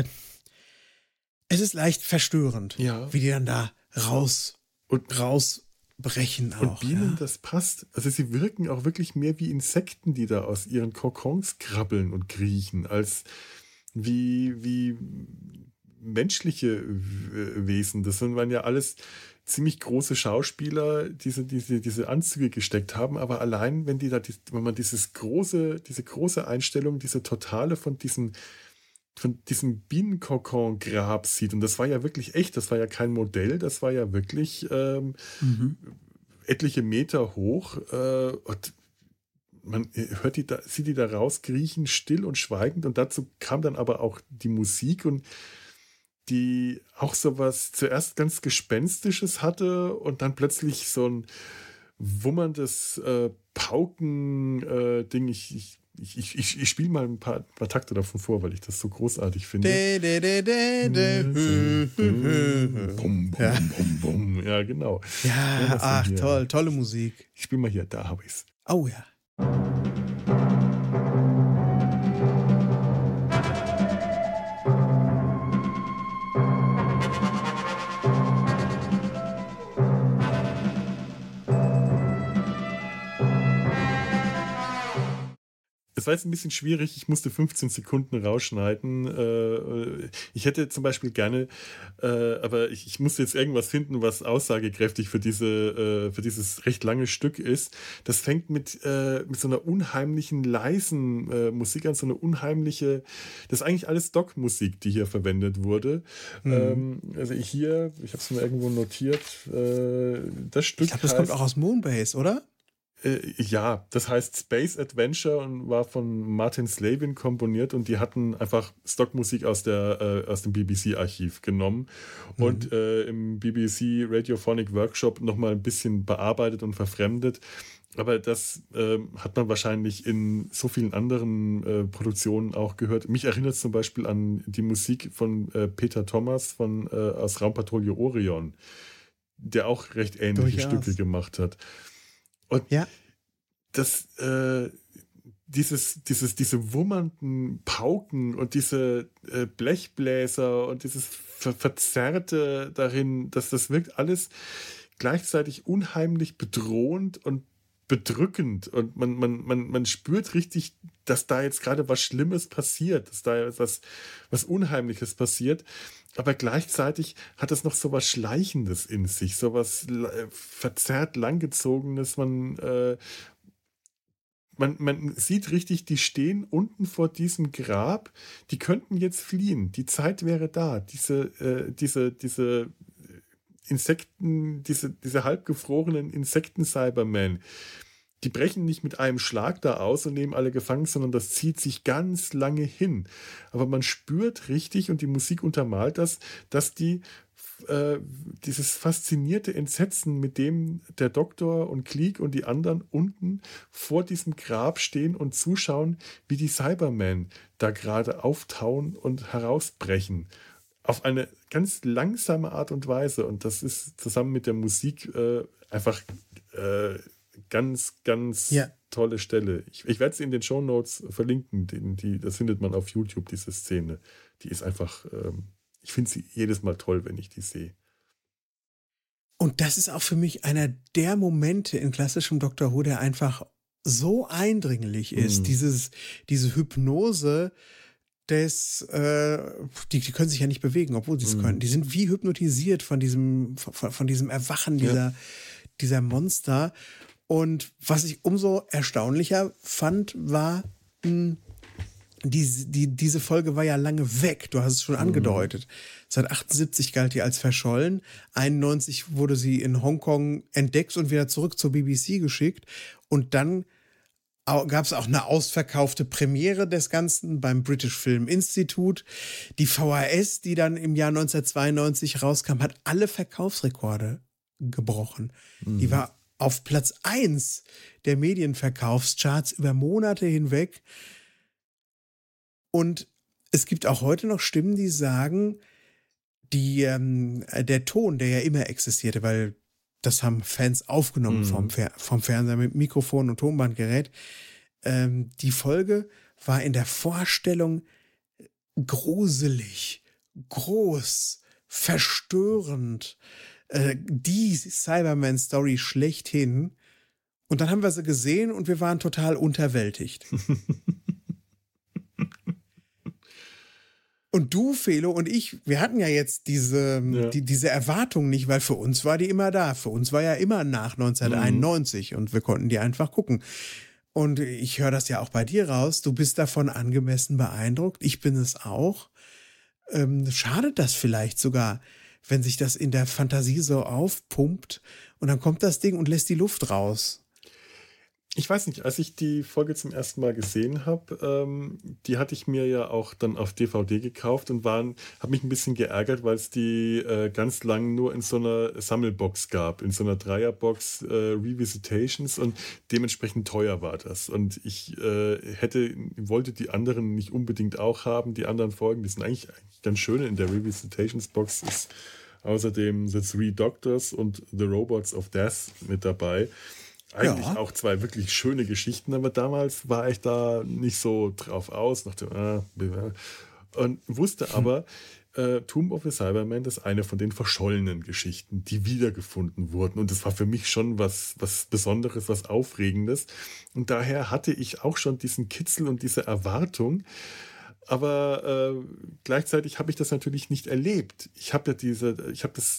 B: es ist leicht verstörend,
A: ja.
B: wie die dann da raus und rausbrechen auch.
A: Und Bienen,
B: ja.
A: das passt. Also sie wirken auch wirklich mehr wie Insekten, die da aus ihren Kokons krabbeln und kriechen, als wie, wie menschliche Wesen. Das waren ja alles ziemlich große Schauspieler, diese, diese, diese Anzüge gesteckt haben, aber allein, wenn die da, wenn man dieses große, diese große Einstellung, diese Totale von diesem, von diesem Bienenkokon-Grab sieht, und das war ja wirklich echt, das war ja kein Modell, das war ja wirklich ähm, mhm. etliche Meter hoch, äh, und man hört die da, sieht die da rauskriechen, still und schweigend, und dazu kam dann aber auch die Musik, und die auch so was zuerst ganz Gespenstisches hatte und dann plötzlich so ein wummerndes äh, Pauken-Ding. Äh, ich ich, ich, ich, ich spiele mal ein paar, paar Takte davon vor, weil ich das so großartig finde. Ja, genau.
B: Ja, ach toll, tolle Musik.
A: Ich spiele mal hier, da habe ich es.
B: Oh ja.
A: Es war jetzt ein bisschen schwierig, ich musste fünfzehn Sekunden rausschneiden. Ich hätte zum Beispiel gerne, aber ich musste jetzt irgendwas finden, was aussagekräftig für, diese, für dieses recht lange Stück ist. Das fängt mit, mit so einer unheimlichen, leisen Musik an, so eine unheimliche, das ist eigentlich alles Stockmusik, die hier verwendet wurde. Mhm. Also hier, ich habe es mir irgendwo notiert, das Stück
B: Ich glaube, das kommt auch aus Moonbase, oder?
A: Ja, das heißt Space Adventure und war von Martin Slavin komponiert, und die hatten einfach Stockmusik aus, der, äh, aus dem B B C-Archiv genommen mhm. und äh, im B B C Radiophonic Workshop nochmal ein bisschen bearbeitet und verfremdet. Aber das äh, hat man wahrscheinlich in so vielen anderen äh, Produktionen auch gehört. Mich erinnert es zum Beispiel an die Musik von äh, Peter Thomas von, äh, aus Raumpatrouille Orion, der auch recht ähnliche
B: Durchaus.
A: Stücke gemacht hat. Und ja. das, äh, dieses, dieses, diese wummernden Pauken und diese äh, Blechbläser und dieses Ver Verzerrte darin, dass das wirkt alles gleichzeitig unheimlich bedrohend und bedrückend. Und man, man, man, man spürt richtig, dass da jetzt gerade was Schlimmes passiert, dass da was, was Unheimliches passiert. Aber gleichzeitig hat es noch so was Schleichendes in sich, so was verzerrt Langgezogenes. Man, äh, man, man sieht richtig, die stehen unten vor diesem Grab, die könnten jetzt fliehen. Die Zeit wäre da. Diese, äh, diese, diese Insekten, diese, diese halbgefrorenen Insekten-Cybermen, die brechen nicht mit einem Schlag da aus und nehmen alle gefangen, sondern das zieht sich ganz lange hin. Aber man spürt richtig, und die Musik untermalt das, dass die äh, dieses faszinierte Entsetzen, mit dem der Doktor und Cleek und die anderen unten vor diesem Grab stehen und zuschauen, wie die Cybermen da gerade auftauen und herausbrechen. Auf eine ganz langsame Art und Weise. Und das ist zusammen mit der Musik äh, einfach äh, ganz, ganz
B: Ja.
A: tolle Stelle. Ich, ich werde sie in den Shownotes verlinken. Die, die, das findet man auf YouTube, diese Szene. Die ist einfach, ähm, ich finde sie jedes Mal toll, wenn ich die sehe.
B: Und das ist auch für mich einer der Momente in klassischem Doctor Who, der einfach so eindringlich ist.
A: Mhm.
B: Dieses, diese Hypnose des, äh, die, die können sich ja nicht bewegen, obwohl sie es
A: Mhm.
B: können. Die sind wie hypnotisiert von diesem, von, von diesem Erwachen dieser,
A: Ja.
B: dieser Monster. Und was ich umso erstaunlicher fand, war, mh, die, die, diese Folge war ja lange weg. Du hast es schon angedeutet. Seit achtundsiebzig galt die als verschollen. einundneunzig wurde sie in Hongkong entdeckt und wieder zurück zur B B C geschickt. Und dann gab es auch eine ausverkaufte Premiere des Ganzen beim British Film Institute. Die V H S, die dann im Jahr neunzehnhundertzweiundneunzig rauskam, hat alle Verkaufsrekorde gebrochen.
A: Mhm.
B: Die war auf Platz eins der Medienverkaufscharts über Monate hinweg. Und es gibt auch heute noch Stimmen, die sagen, die, ähm, der Ton, der ja immer existierte, weil das haben Fans aufgenommen
A: Mhm.
B: vom, Fer vom Fernseher mit Mikrofon und Tonbandgerät. Ähm, die Folge war in der Vorstellung gruselig, groß, verstörend. Äh, die Cyberman-Story schlechthin. Und dann haben wir sie gesehen und wir waren total unterwältigt. Und du, Felo, und ich, wir hatten ja jetzt diese,
A: Ja.
B: die, diese Erwartung nicht, weil für uns war die immer da. Für uns war ja immer nach neunzehnhunderteinundneunzig und wir konnten die einfach gucken. Und ich höre das ja auch bei dir raus. Du bist davon angemessen beeindruckt. Ich bin es auch. Ähm, schadet das vielleicht sogar, wenn sich das in der Fantasie so aufpumpt und dann kommt das Ding und lässt die Luft raus?
A: Ich weiß nicht, als ich die Folge zum ersten Mal gesehen habe, ähm, die hatte ich mir ja auch dann auf D V D gekauft und habe mich ein bisschen geärgert, weil es die äh, ganz lang nur in so einer Sammelbox gab, in so einer Dreierbox äh, Revisitations, und dementsprechend teuer war das. Und ich äh, hätte, wollte die anderen nicht unbedingt auch haben, die anderen Folgen, die sind eigentlich, eigentlich ganz schön. In der Revisitations-Box ist außerdem The Three Doctors und The Robots of Death mit dabei. Eigentlich
B: Ja.
A: auch zwei wirklich schöne Geschichten, aber damals war ich da nicht so drauf aus, nach dem, äh, und wusste aber, äh, Tomb of the Cybermen, das ist eine von den verschollenen Geschichten, die wiedergefunden wurden. Und das war für mich schon was, was Besonderes, was Aufregendes. Und daher hatte ich auch schon diesen Kitzel und diese Erwartung. Aber äh, gleichzeitig habe ich das natürlich nicht erlebt. Ich habe ja diese, ich habe das.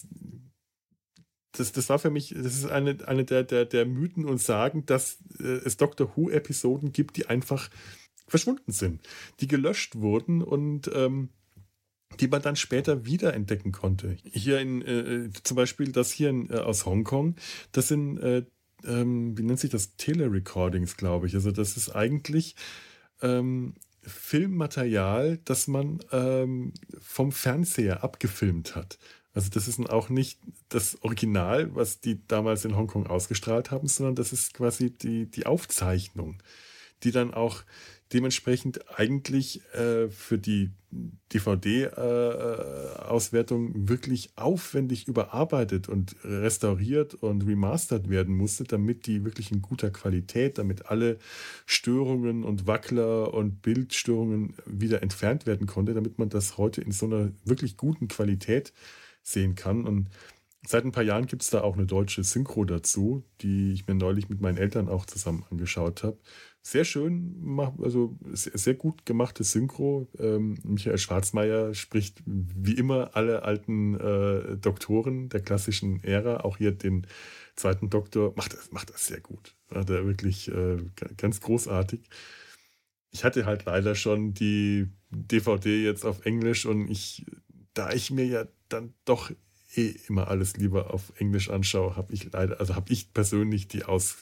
A: Das, das war für mich, das ist eine, eine der, der, der Mythen und Sagen, dass äh, es Doctor Who-Episoden gibt, die einfach verschwunden sind, die gelöscht wurden und ähm, die man dann später wiederentdecken konnte. Hier in, äh, zum Beispiel das hier in, äh, aus Hongkong, das sind, äh, ähm, wie nennt sich das, Telerecordings, glaube ich. Also das ist eigentlich ähm, Filmmaterial, das man ähm, vom Fernseher abgefilmt hat. Also das ist auch nicht das Original, was die damals in Hongkong ausgestrahlt haben, sondern das ist quasi die, die Aufzeichnung, die dann auch dementsprechend eigentlich äh, für die D V D-Auswertung äh, wirklich aufwendig überarbeitet und restauriert und remastert werden musste, damit die wirklich in guter Qualität, damit alle Störungen und Wackler und Bildstörungen wieder entfernt werden konnte, damit man das heute in so einer wirklich guten Qualität sehen kann. Und seit ein paar Jahren gibt es da auch eine deutsche Synchro dazu, die ich mir neulich mit meinen Eltern auch zusammen angeschaut habe. Sehr schön, also sehr gut gemachte Synchro. Ähm, Michael Schwarzmeier spricht wie immer alle alten äh, Doktoren der klassischen Ära, auch hier den zweiten Doktor, macht das, macht das sehr gut. Hat er wirklich äh, ganz großartig. Ich hatte halt leider schon die D V D jetzt auf Englisch und ich, da ich mir ja dann doch eh immer alles lieber auf Englisch anschaue, habe ich leider, also habe ich persönlich die Ausgabe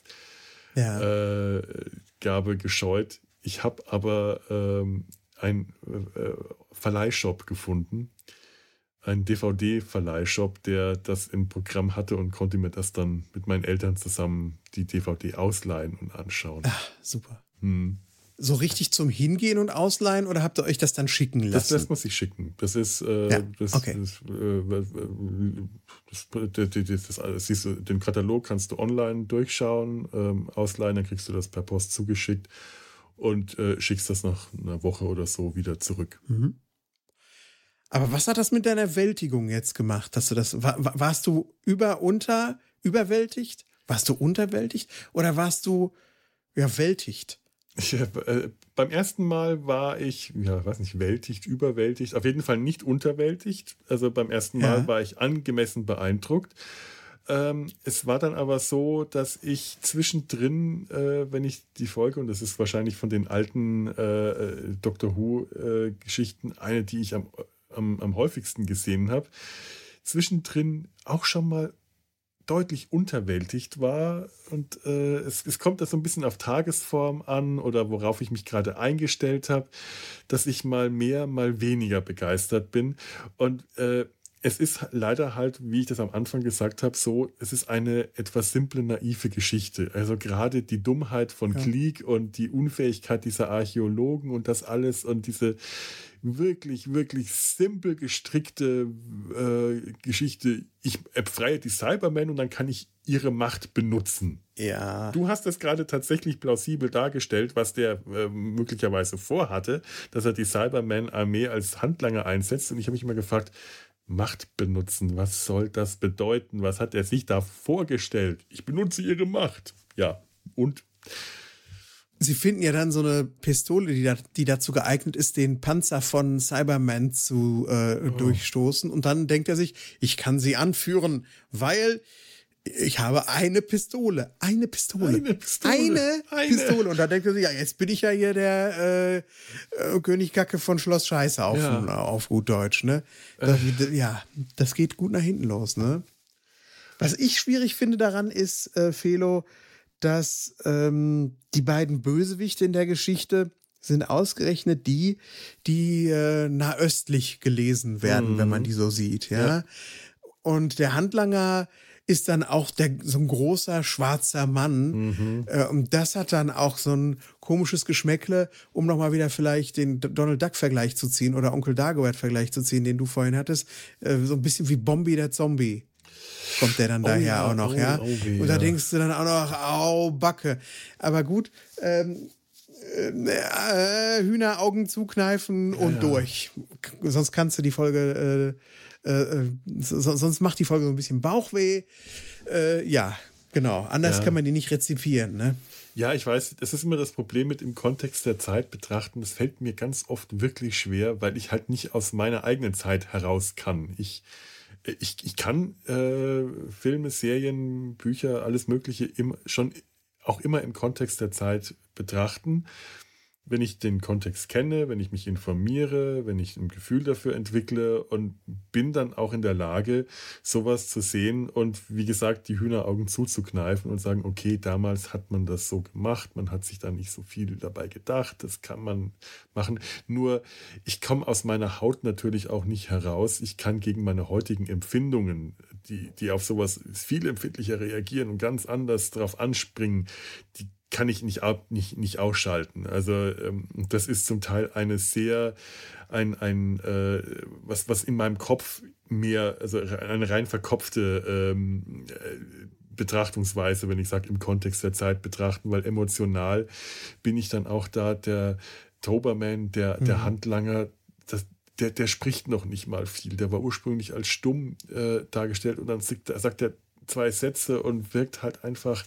A: ja. äh, gescheut. Ich habe aber ähm, einen äh, Verleihshop gefunden, einen D V D-Verleihshop, der das im Programm hatte und konnte mir das dann mit meinen Eltern zusammen die D V D ausleihen und anschauen.
B: Ach, super.
A: Hm.
B: So richtig zum Hingehen und Ausleihen oder habt ihr euch das dann schicken lassen?
A: Das, das muss ich schicken. Das ist äh,
B: ja,
A: das,
B: okay.
A: das, äh, das, das, das, das, siehst du, den Katalog kannst du online durchschauen, ähm, ausleihen, dann kriegst du das per Post zugeschickt und äh, schickst das nach einer Woche oder so wieder zurück.
B: Mhm. Aber was hat das mit deiner Wältigung jetzt gemacht? Dass du das, war, warst du über, unter, überwältigt? Warst du unterwältigt? Oder warst du ja wältigt?
A: Ich, äh, beim ersten Mal war ich, ja, weiß nicht, wältigt, überwältigt, auf jeden Fall nicht unterwältigt. Also beim ersten Mal ja. war ich angemessen beeindruckt. Ähm, es war dann aber so, dass ich zwischendrin, äh, wenn ich die Folge, und das ist wahrscheinlich von den alten äh, Doctor Who-Geschichten äh, eine, die ich am, am, am häufigsten gesehen habe, zwischendrin auch schon mal deutlich unterwältigt war und äh, es, es kommt da so ein bisschen auf Tagesform an oder worauf ich mich gerade eingestellt habe, dass ich mal mehr, mal weniger begeistert bin und äh, es ist leider halt, wie ich das am Anfang gesagt habe, so, es ist eine etwas simple, naive Geschichte. Also gerade die Dummheit von ja. Klieg und die Unfähigkeit dieser Archäologen und das alles und diese wirklich, wirklich simpel gestrickte äh, Geschichte. Ich befreie die Cybermen und dann kann ich ihre Macht benutzen.
B: Ja.
A: Du hast das gerade tatsächlich plausibel dargestellt, was der äh, möglicherweise vorhatte, dass er die Cyberman-Armee als Handlanger einsetzt. Und ich habe mich immer gefragt, Macht benutzen, was soll das bedeuten? Was hat er sich da vorgestellt? Ich benutze ihre Macht. Ja, und?
B: Sie finden ja dann so eine Pistole, die, da, die dazu geeignet ist, den Panzer von Cyberman zu äh, oh. durchstoßen. Und dann denkt er sich, ich kann sie anführen, weil ich habe eine Pistole. Eine Pistole.
A: Eine Pistole.
B: Eine,
A: eine.
B: Pistole. Und da denkt er sich, ja, jetzt bin ich ja hier der äh, äh, König Gacke von Schloss Scheiße auf, ja. auf gut Deutsch. Ne? Das, äh. Ja, das geht gut nach hinten los. Ne? Was ich schwierig finde daran ist, äh, Felo, dass ähm, die beiden Bösewichte in der Geschichte sind ausgerechnet die, die äh, nahöstlich gelesen werden, mhm. wenn man die so sieht. Ja? ja. Und der Handlanger ist dann auch der, so ein großer schwarzer Mann. Mhm. Äh, und das hat dann auch so ein komisches Geschmäckle, um nochmal wieder vielleicht den Donald Duck-Vergleich zu ziehen oder Onkel Dagobert-Vergleich zu ziehen, den du vorhin hattest. Äh, so ein bisschen wie Bombi der Zombie. Kommt der dann oh daher ja, auch noch, oh, ja? Oh, okay, und da ja. denkst du dann auch noch, au, Backe. Aber gut, ähm, äh, Hühneraugen zukneifen ja, und ja. durch. Sonst kannst du die Folge, äh, äh, so, sonst macht die Folge so ein bisschen Bauchweh. Äh, ja, genau. Anders ja. kann man die nicht rezipieren, ne?
A: Ja, ich weiß, das ist immer das Problem mit im Kontext der Zeit betrachten. Das fällt mir ganz oft wirklich schwer, weil ich halt nicht aus meiner eigenen Zeit heraus kann. Ich Ich, ich kann äh, Filme, Serien, Bücher, alles Mögliche im, schon auch immer im Kontext der Zeit betrachten. Wenn ich den Kontext kenne, wenn ich mich informiere, wenn ich ein Gefühl dafür entwickle und bin dann auch in der Lage, sowas zu sehen und wie gesagt, die Hühneraugen zuzukneifen und sagen, okay, damals hat man das so gemacht, man hat sich da nicht so viel dabei gedacht, das kann man machen. Nur, ich komme aus meiner Haut natürlich auch nicht heraus. Ich kann gegen meine heutigen Empfindungen, die, die auf sowas viel empfindlicher reagieren und ganz anders darauf anspringen, die kann ich nicht, nicht, nicht ausschalten. Also ähm, das ist zum Teil eine sehr, ein, ein äh, was, was in meinem Kopf mehr, also eine rein verkopfte ähm, Betrachtungsweise, wenn ich sage, im Kontext der Zeit betrachten, weil emotional bin ich dann auch da, der Toberman, der, der mhm. Handlanger, das, der, der spricht noch nicht mal viel. Der war ursprünglich als stumm äh, dargestellt und dann sagt er zwei Sätze und wirkt halt einfach.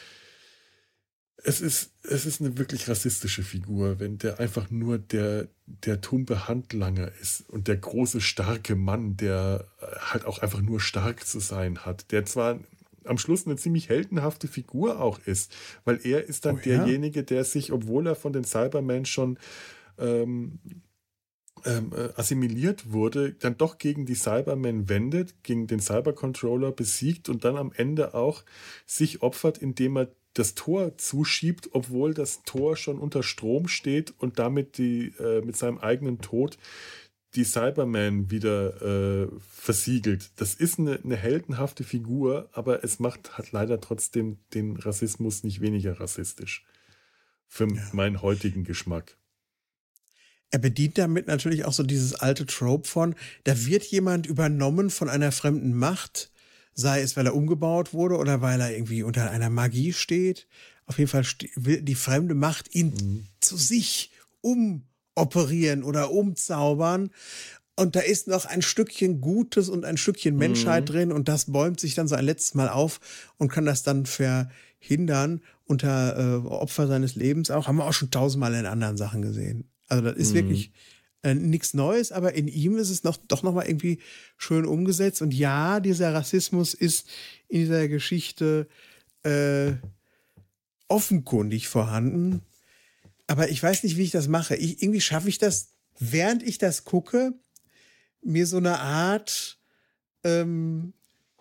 A: Es ist, es ist eine wirklich rassistische Figur, wenn der einfach nur der, der tumpe Handlanger ist und der große, starke Mann, der halt auch einfach nur stark zu sein hat, der zwar am Schluss eine ziemlich heldenhafte Figur auch ist, weil er ist dann oh, ja? derjenige, der sich, obwohl er von den Cybermen schon ähm, ähm, assimiliert wurde, dann doch gegen die Cybermen wendet, gegen den Cybercontroller besiegt und dann am Ende auch sich opfert, indem er das Tor zuschiebt, obwohl das Tor schon unter Strom steht und damit die, äh, mit seinem eigenen Tod die Cyberman wieder äh, versiegelt. Das ist eine, eine heldenhafte Figur, aber es macht hat leider trotzdem den Rassismus nicht weniger rassistisch. Für
B: Ja.
A: meinen heutigen Geschmack.
B: Er bedient damit natürlich auch so dieses alte Trope von, da wird jemand übernommen von einer fremden Macht, sei es, weil er umgebaut wurde oder weil er irgendwie unter einer Magie steht. Auf jeden Fall will die fremde Macht ihn mhm. zu sich umoperieren oder umzaubern. Und da ist noch ein Stückchen Gutes und ein Stückchen Menschheit mhm. drin und das bäumt sich dann so ein letztes Mal auf und kann das dann verhindern unter äh, Opfer seines Lebens auch. Haben wir auch schon tausendmal in anderen Sachen gesehen. Also das ist mhm. wirklich äh, nichts Neues, aber in ihm ist es noch, doch nochmal irgendwie schön umgesetzt. Und ja, dieser Rassismus ist in dieser Geschichte äh, offenkundig vorhanden. Aber ich weiß nicht, wie ich das mache. Ich, irgendwie schaffe ich das, während ich das gucke, mir so eine Art ähm,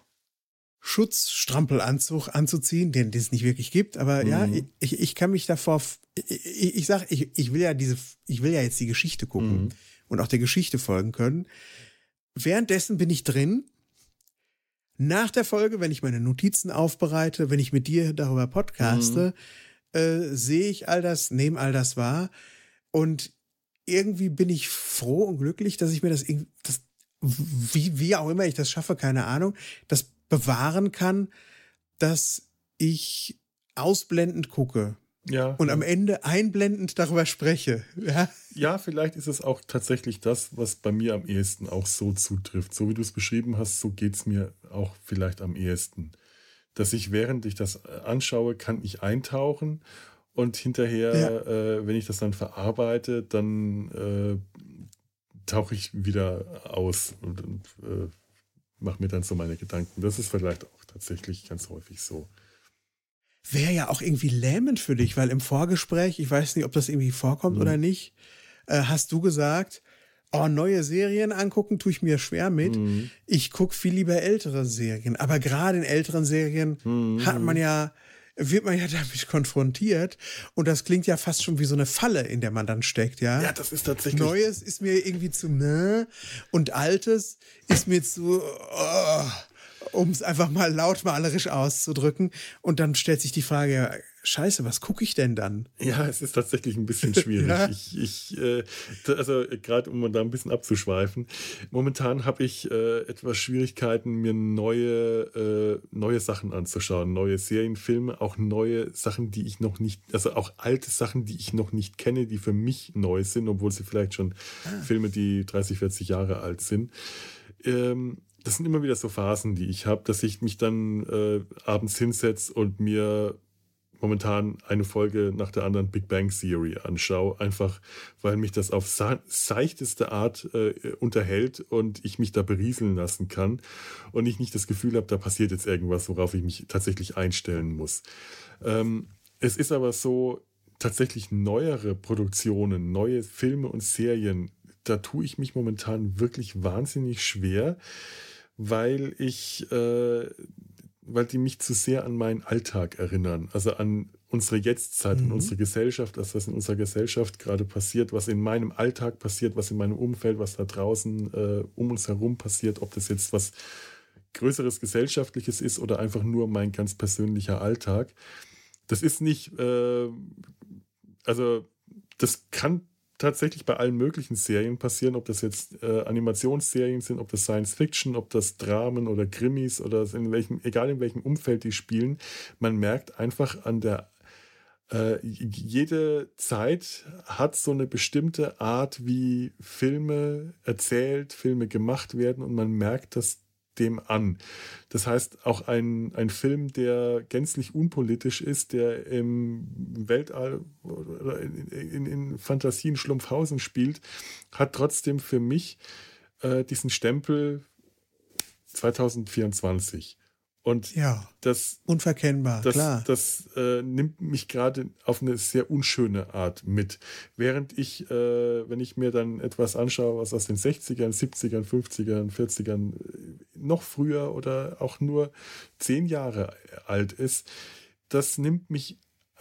B: Schutzstrampelanzug anzuziehen, den, den es nicht wirklich gibt. Aber mhm. ja, ich, ich kann mich davor, ich, ich sag, ich, ich will ja diese, ich will ja jetzt die Geschichte gucken mhm. und auch der Geschichte folgen können. Währenddessen bin ich drin. Nach der Folge, wenn ich meine Notizen aufbereite, wenn ich mit dir darüber podcaste, mhm. äh, sehe ich all das, nehme all das wahr und irgendwie bin ich froh und glücklich, dass ich mir das, das wie, wie auch immer ich das schaffe, keine Ahnung, das bewahren kann, dass ich ausblendend gucke.
A: Ja,
B: und
A: ja.
B: am Ende einblendend darüber spreche. Ja?
A: ja, vielleicht ist es auch tatsächlich das, was bei mir am ehesten auch so zutrifft. So wie du es beschrieben hast, so geht es mir auch vielleicht am ehesten. Dass ich, während ich das anschaue, kann ich eintauchen und hinterher, ja. äh, wenn ich das dann verarbeite, dann äh, tauche ich wieder aus und, und äh, mache mir dann so meine Gedanken. Das ist vielleicht auch tatsächlich ganz häufig so.
B: Wäre ja auch irgendwie lähmend für dich, weil im Vorgespräch, ich weiß nicht, ob das irgendwie vorkommt mhm. oder nicht, äh, hast du gesagt, oh, neue Serien angucken tue ich mir schwer mit. Mhm. Ich gucke viel lieber ältere Serien. Aber gerade in älteren Serien mhm. hat man ja, wird man ja damit konfrontiert. Und das klingt ja fast schon wie so eine Falle, in der man dann steckt, ja?
A: Ja, das ist tatsächlich.
B: Neues ist mir irgendwie zu ne und Altes ist mir zu, oh, um es einfach mal lautmalerisch auszudrücken. Und dann stellt sich die Frage, ja, scheiße, was gucke ich denn dann?
A: Ja, es ist tatsächlich ein bisschen schwierig. ja. Ich, ich, äh, also gerade um da ein bisschen abzuschweifen, momentan habe ich äh, etwas Schwierigkeiten, mir neue, äh, neue Sachen anzuschauen, neue Serienfilme, auch neue Sachen, die ich noch nicht, also auch alte Sachen, die ich noch nicht kenne, die für mich neu sind, obwohl sie vielleicht schon ah. Filme, die dreißig, vierzig Jahre alt sind. Ähm, das sind immer wieder so Phasen, die ich habe, dass ich mich dann äh, abends hinsetze und mir momentan eine Folge nach der anderen Big Bang Theory anschaue, einfach weil mich das auf seichteste Art äh, unterhält und ich mich da berieseln lassen kann und ich nicht das Gefühl habe, da passiert jetzt irgendwas, worauf ich mich tatsächlich einstellen muss. Ähm, es ist aber so, tatsächlich neuere Produktionen, neue Filme und Serien, da tue ich mich momentan wirklich wahnsinnig schwer, weil ich äh, weil die mich zu sehr an meinen Alltag erinnern, also an unsere Jetztzeit, mhm. an unsere Gesellschaft, das, was in unserer Gesellschaft gerade passiert, was in meinem Alltag passiert, was in meinem Umfeld, was da draußen äh, um uns herum passiert, ob das jetzt was Größeres Gesellschaftliches ist oder einfach nur mein ganz persönlicher Alltag. Das ist nicht, äh, also das kann tatsächlich bei allen möglichen Serien passieren, ob das jetzt äh, Animationsserien sind, ob das Science Fiction, ob das Dramen oder Krimis oder in welchem, egal in welchem Umfeld die spielen, man merkt einfach an der äh, jede Zeit hat so eine bestimmte Art, wie Filme erzählt, Filme gemacht werden und man merkt das dem an. Das heißt, auch ein, ein Film, der gänzlich unpolitisch ist, der im Weltall oder in, in, in Fantasien Schlumpfhausen spielt, hat trotzdem für mich äh, diesen Stempel zwanzig vierundzwanzig. Und
B: ja,
A: das,
B: unverkennbar,
A: das,
B: klar.
A: Das äh, nimmt mich gerade auf eine sehr unschöne Art mit. Während ich, äh, wenn ich mir dann etwas anschaue, was aus den sechzigern, siebzigern, fünfzigern, vierzigern, noch früher oder auch nur zehn Jahre alt ist, das nimmt mich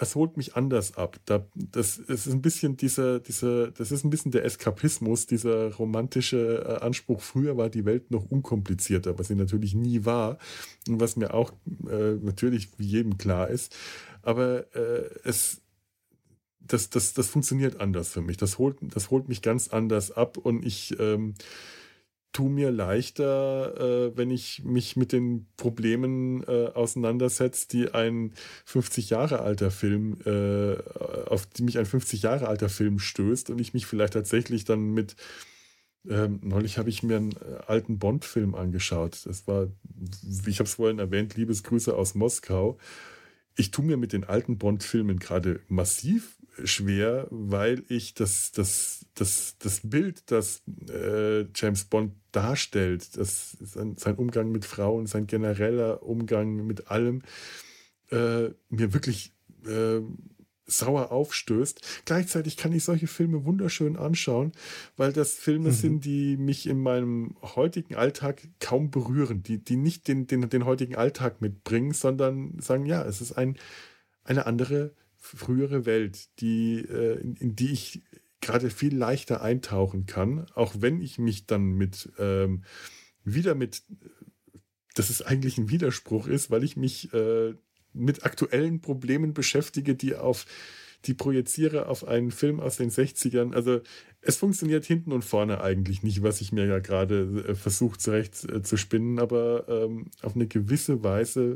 A: es holt mich anders ab. Da, das, es ist ein bisschen dieser, dieser, das ist ein bisschen der Eskapismus, dieser romantische äh, Anspruch. Früher war die Welt noch unkomplizierter, was sie natürlich nie war und was mir auch äh, natürlich wie jedem klar ist. Aber äh, es, das, das, das funktioniert anders für mich. Das holt, das holt mich ganz anders ab und ich ähm, tu mir leichter, äh, wenn ich mich mit den Problemen äh, auseinandersetze, die ein fünfzig Jahre alter Film, äh, auf die mich ein fünfzig Jahre alter Film stößt und ich mich vielleicht tatsächlich dann mit, ähm, neulich habe ich mir einen äh, alten Bond-Film angeschaut. Das war, wie ich habe es vorhin erwähnt, Liebesgrüße aus Moskau. Ich tue mir mit den alten Bond-Filmen gerade massiv schwer, weil ich das, das, das, das Bild, das äh, James Bond darstellt, das, sein, sein Umgang mit Frauen, sein genereller Umgang mit allem, äh, mir wirklich äh, sauer aufstößt. Gleichzeitig kann ich solche Filme wunderschön anschauen, weil das Filme mhm. sind, die mich in meinem heutigen Alltag kaum berühren, die, die nicht den, den, den heutigen Alltag mitbringen, sondern sagen, ja, es ist ein, eine andere, frühere Welt, die, äh, in, in die ich gerade viel leichter eintauchen kann, auch wenn ich mich dann mit ähm, wieder mit, dass es eigentlich ein Widerspruch ist, weil ich mich äh, mit aktuellen Problemen beschäftige, die auf, die projiziere auf einen Film aus den sechzigern. Also es funktioniert hinten und vorne eigentlich nicht, was ich mir ja gerade äh, versucht zurecht äh, zu spinnen, aber ähm, auf eine gewisse Weise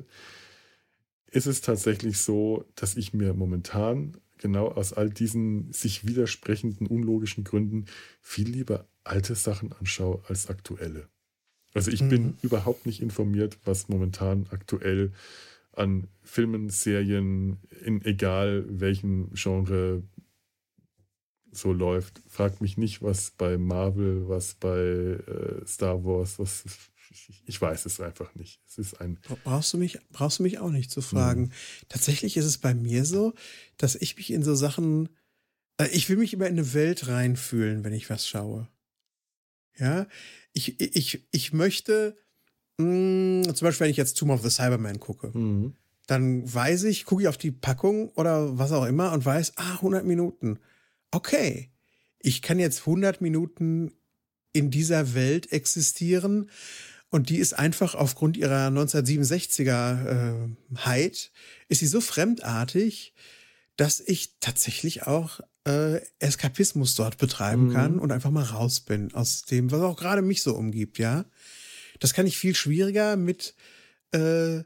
A: ist es tatsächlich so, dass ich mir momentan genau aus all diesen sich widersprechenden, unlogischen Gründen viel lieber alte Sachen anschaue als aktuelle. Also ich mhm. bin überhaupt nicht informiert, was momentan aktuell an Filmen, Serien, in egal welchem Genre so läuft. Fragt mich nicht, was bei Marvel, was bei äh, Star Wars, was ich, ich weiß es einfach nicht. Es ist ein
B: brauchst du mich brauchst du mich auch nicht zu fragen. Mhm. Tatsächlich ist es bei mir so, dass ich mich in so Sachen, äh, ich will mich immer in eine Welt reinfühlen, wenn ich was schaue. Ja, ich ich ich möchte mh, zum Beispiel, wenn ich jetzt Tomb of the Cyberman gucke, mhm. dann weiß ich, gucke ich auf die Packung oder was auch immer und weiß, ah, hundert Minuten. Okay, ich kann jetzt hundert Minuten in dieser Welt existieren und die ist einfach aufgrund ihrer neunzehnhundertsiebenundsechziger-Heit, äh, ist sie so fremdartig, dass ich tatsächlich auch äh, Eskapismus dort betreiben mhm. kann und einfach mal raus bin aus dem, was auch gerade mich so umgibt, ja. Das kann ich viel schwieriger mit äh,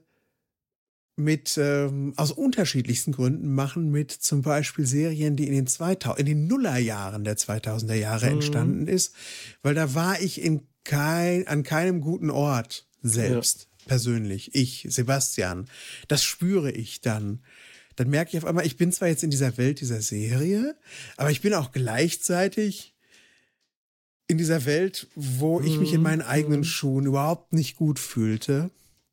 B: mit ähm, aus unterschiedlichsten Gründen machen, mit zum Beispiel Serien, die in den zweitausend, in den Nullerjahren der zweitausender Jahre mhm. entstanden ist, weil da war ich in kein, an keinem guten Ort selbst, ja. persönlich, ich, Sebastian. Das spüre ich dann. Dann merke ich auf einmal, ich bin zwar jetzt in dieser Welt dieser Serie, aber ich bin auch gleichzeitig in dieser Welt, wo mhm. ich mich in meinen eigenen mhm. Schuhen überhaupt nicht gut fühlte.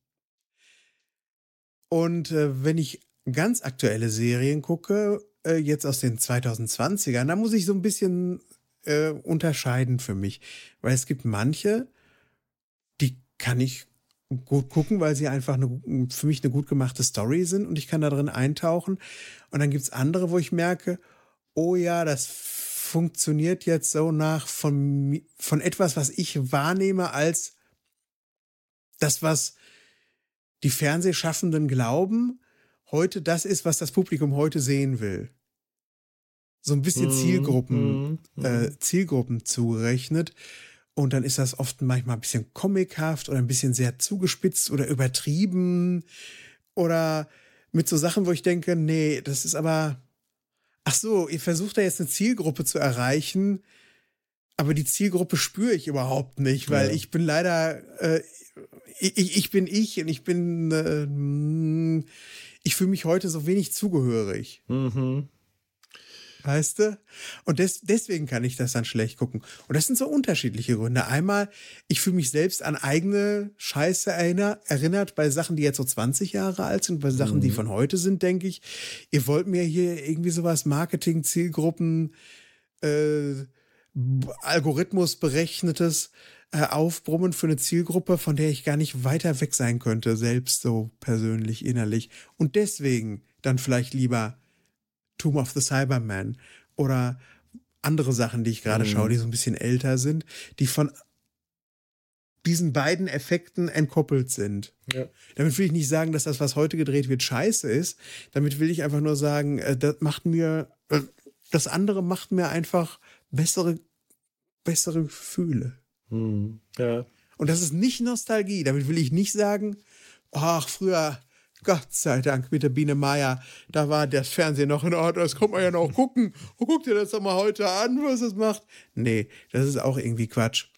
B: Und äh, wenn ich ganz aktuelle Serien gucke, äh, jetzt aus den zweitausendzwanzigern, da muss ich so ein bisschen äh, unterscheiden für mich. Weil es gibt manche, die kann ich gut gucken, weil sie einfach eine, für mich eine gut gemachte Story sind und ich kann da drin eintauchen. Und dann gibt's andere, wo ich merke, oh ja, das funktioniert jetzt so nach von, von etwas, was ich wahrnehme als das, was die Fernsehschaffenden glauben, heute das ist, was das Publikum heute sehen will. So ein bisschen Zielgruppen, mm, mm, äh, Zielgruppen zugerechnet. Und dann ist das oft manchmal ein bisschen comichaft oder ein bisschen sehr zugespitzt oder übertrieben. Oder mit so Sachen, wo ich denke, nee, das ist aber, ach so, ihr versucht da jetzt eine Zielgruppe zu erreichen, aber die Zielgruppe spüre ich überhaupt nicht, weil ja. ich bin leider, äh, ich, ich bin ich und ich bin, äh, ich fühle mich heute so wenig zugehörig. Mhm. Weißt du? Und des, deswegen kann ich das dann schlecht gucken. Und das sind so unterschiedliche Gründe. Einmal, ich fühle mich selbst an eigene Scheiße erinner, erinnert bei Sachen, die jetzt so zwanzig Jahre alt sind, bei Sachen, mhm. die von heute sind, denke ich. Ihr wollt mir hier irgendwie sowas Marketing, Zielgruppen, äh, Algorithmus berechnetes äh, aufbrummen für eine Zielgruppe, von der ich gar nicht weiter weg sein könnte, selbst so persönlich, innerlich. Und deswegen dann vielleicht lieber Tomb of the Cyberman oder andere Sachen, die ich gerade mhm. schaue, die so ein bisschen älter sind, die von diesen beiden Effekten entkoppelt sind. Ja. Damit will ich nicht sagen, dass das, was heute gedreht wird, scheiße ist. Damit will ich einfach nur sagen, äh, das macht mir, äh, das andere macht mir einfach bessere, bessere Gefühle.
A: Mhm. Ja.
B: Und das ist nicht Nostalgie. Damit will ich nicht sagen, ach, früher, Gott sei Dank, mit der Biene Meier, da war das Fernsehen noch in Ordnung, das kommt man ja noch gucken. Und guck dir das doch mal heute an, was es macht. Nee, das ist auch irgendwie Quatsch.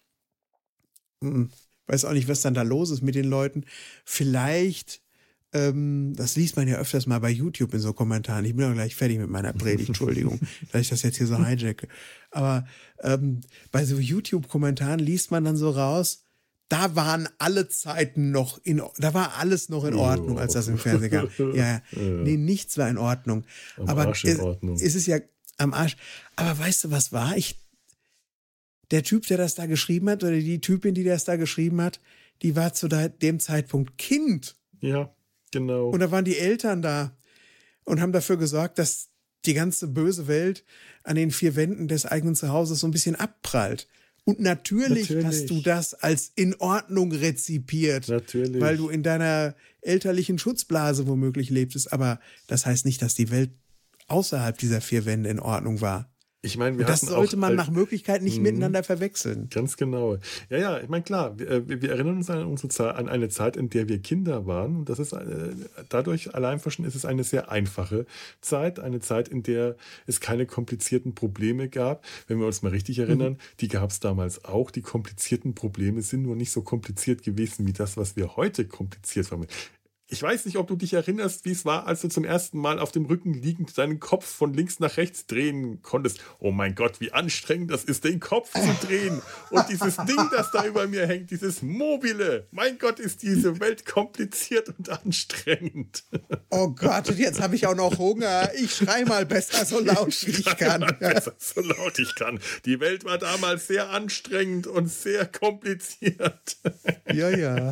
B: Hm. Weiß auch nicht, was dann da los ist mit den Leuten. Vielleicht, ähm, das liest man ja öfters mal bei YouTube in so Kommentaren. Ich bin auch gleich fertig mit meiner Predigt, Entschuldigung, dass ich das jetzt hier so hijacke. Aber ähm, bei so YouTube-Kommentaren liest man dann so raus, da waren alle Zeiten noch in, da war alles noch in Ordnung, als das im Fernsehen gab. Ja, ja. Nee, nichts war in Ordnung.
A: Am
B: Aber
A: Arsch in Ordnung.
B: Es, es ist ja am Arsch. Aber weißt du, was war? Ich, der Typ, der das da geschrieben hat, oder die Typin, die das da geschrieben hat, die war zu dem Zeitpunkt Kind.
A: Ja, genau.
B: Und da waren die Eltern da und haben dafür gesorgt, dass die ganze böse Welt an den vier Wänden des eigenen Zuhauses so ein bisschen abprallt. Und natürlich, natürlich hast du das als in Ordnung rezipiert.
A: Natürlich.
B: Weil du in deiner elterlichen Schutzblase womöglich lebtest. Aber das heißt nicht, dass die Welt außerhalb dieser vier Wände in Ordnung war.
A: Ich meine, wir
B: das sollte
A: auch,
B: man
A: äh,
B: nach Möglichkeit nicht mh, miteinander verwechseln.
A: Ganz genau. Ja, ja, ich meine, klar, wir, wir erinnern uns an, unsere Zeit, an eine Zeit, in der wir Kinder waren. Und das ist äh, dadurch allein schon ist es eine sehr einfache Zeit. Eine Zeit, in der es keine komplizierten Probleme gab. Wenn wir uns mal richtig erinnern, mhm. die gab es damals auch. Die komplizierten Probleme sind nur nicht so kompliziert gewesen wie das, was wir heute kompliziert haben. Ich weiß nicht, ob du dich erinnerst, wie es war, als du zum ersten Mal auf dem Rücken liegend deinen Kopf von links nach rechts drehen konntest. Oh mein Gott, wie anstrengend das ist, den Kopf zu drehen. Und dieses Ding, das da über mir hängt, dieses Mobile. Mein Gott, ist diese Welt kompliziert und anstrengend.
B: Oh Gott, und jetzt habe ich auch noch Hunger. Ich schrei mal besser so laut, wie ich kann.
A: Mal besser so laut ich kann. Die Welt war damals sehr anstrengend und sehr kompliziert.
B: Ja, ja.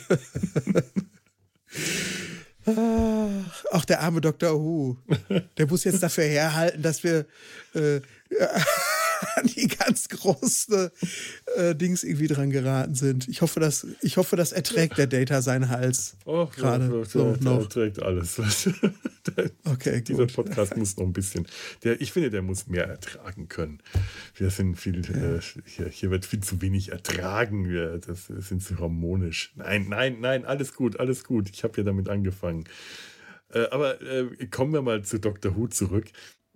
B: Ach, der arme Doktor Who. Der muss jetzt dafür herhalten, dass wir äh, an die ganz große äh, Dings irgendwie dran geraten sind. Ich hoffe, dass, ich hoffe, das erträgt der Data seinen Hals.
A: Oh, gerade ja,
B: so
A: der,
B: noch.
A: Der erträgt alles. der,
B: okay,
A: dieser
B: gut.
A: Podcast muss noch ein bisschen, der, ich finde, der muss mehr ertragen können. Wir sind viel, ja. äh, hier, hier wird viel zu wenig ertragen. Wir das, das sind zu harmonisch. Nein, nein, nein, alles gut, alles gut. Ich habe ja damit angefangen. Äh, aber äh, kommen wir mal zu Doktor Who zurück.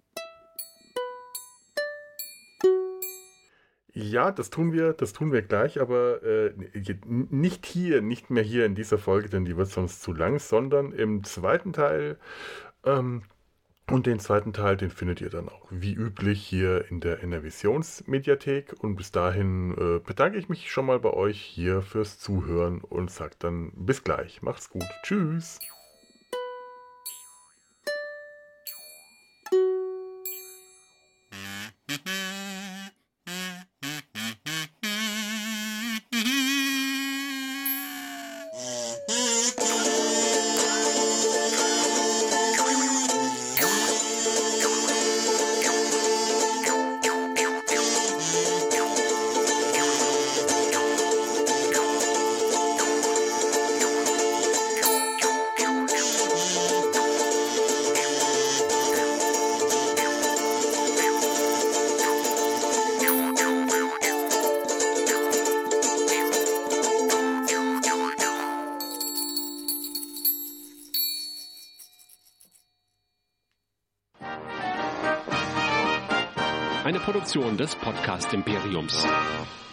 A: Ja, das tun wir, das tun wir gleich, aber äh, nicht hier, nicht mehr hier in dieser Folge, denn die wird sonst zu lang, sondern im zweiten Teil. Ähm, und den zweiten Teil, den findet ihr dann auch wie üblich hier in der Enervisionsmediathek. Und bis dahin äh, bedanke ich mich schon mal bei euch hier fürs Zuhören und sage dann bis gleich. Macht's gut. Tschüss.
C: Eine Produktion des Podcast Imperiums.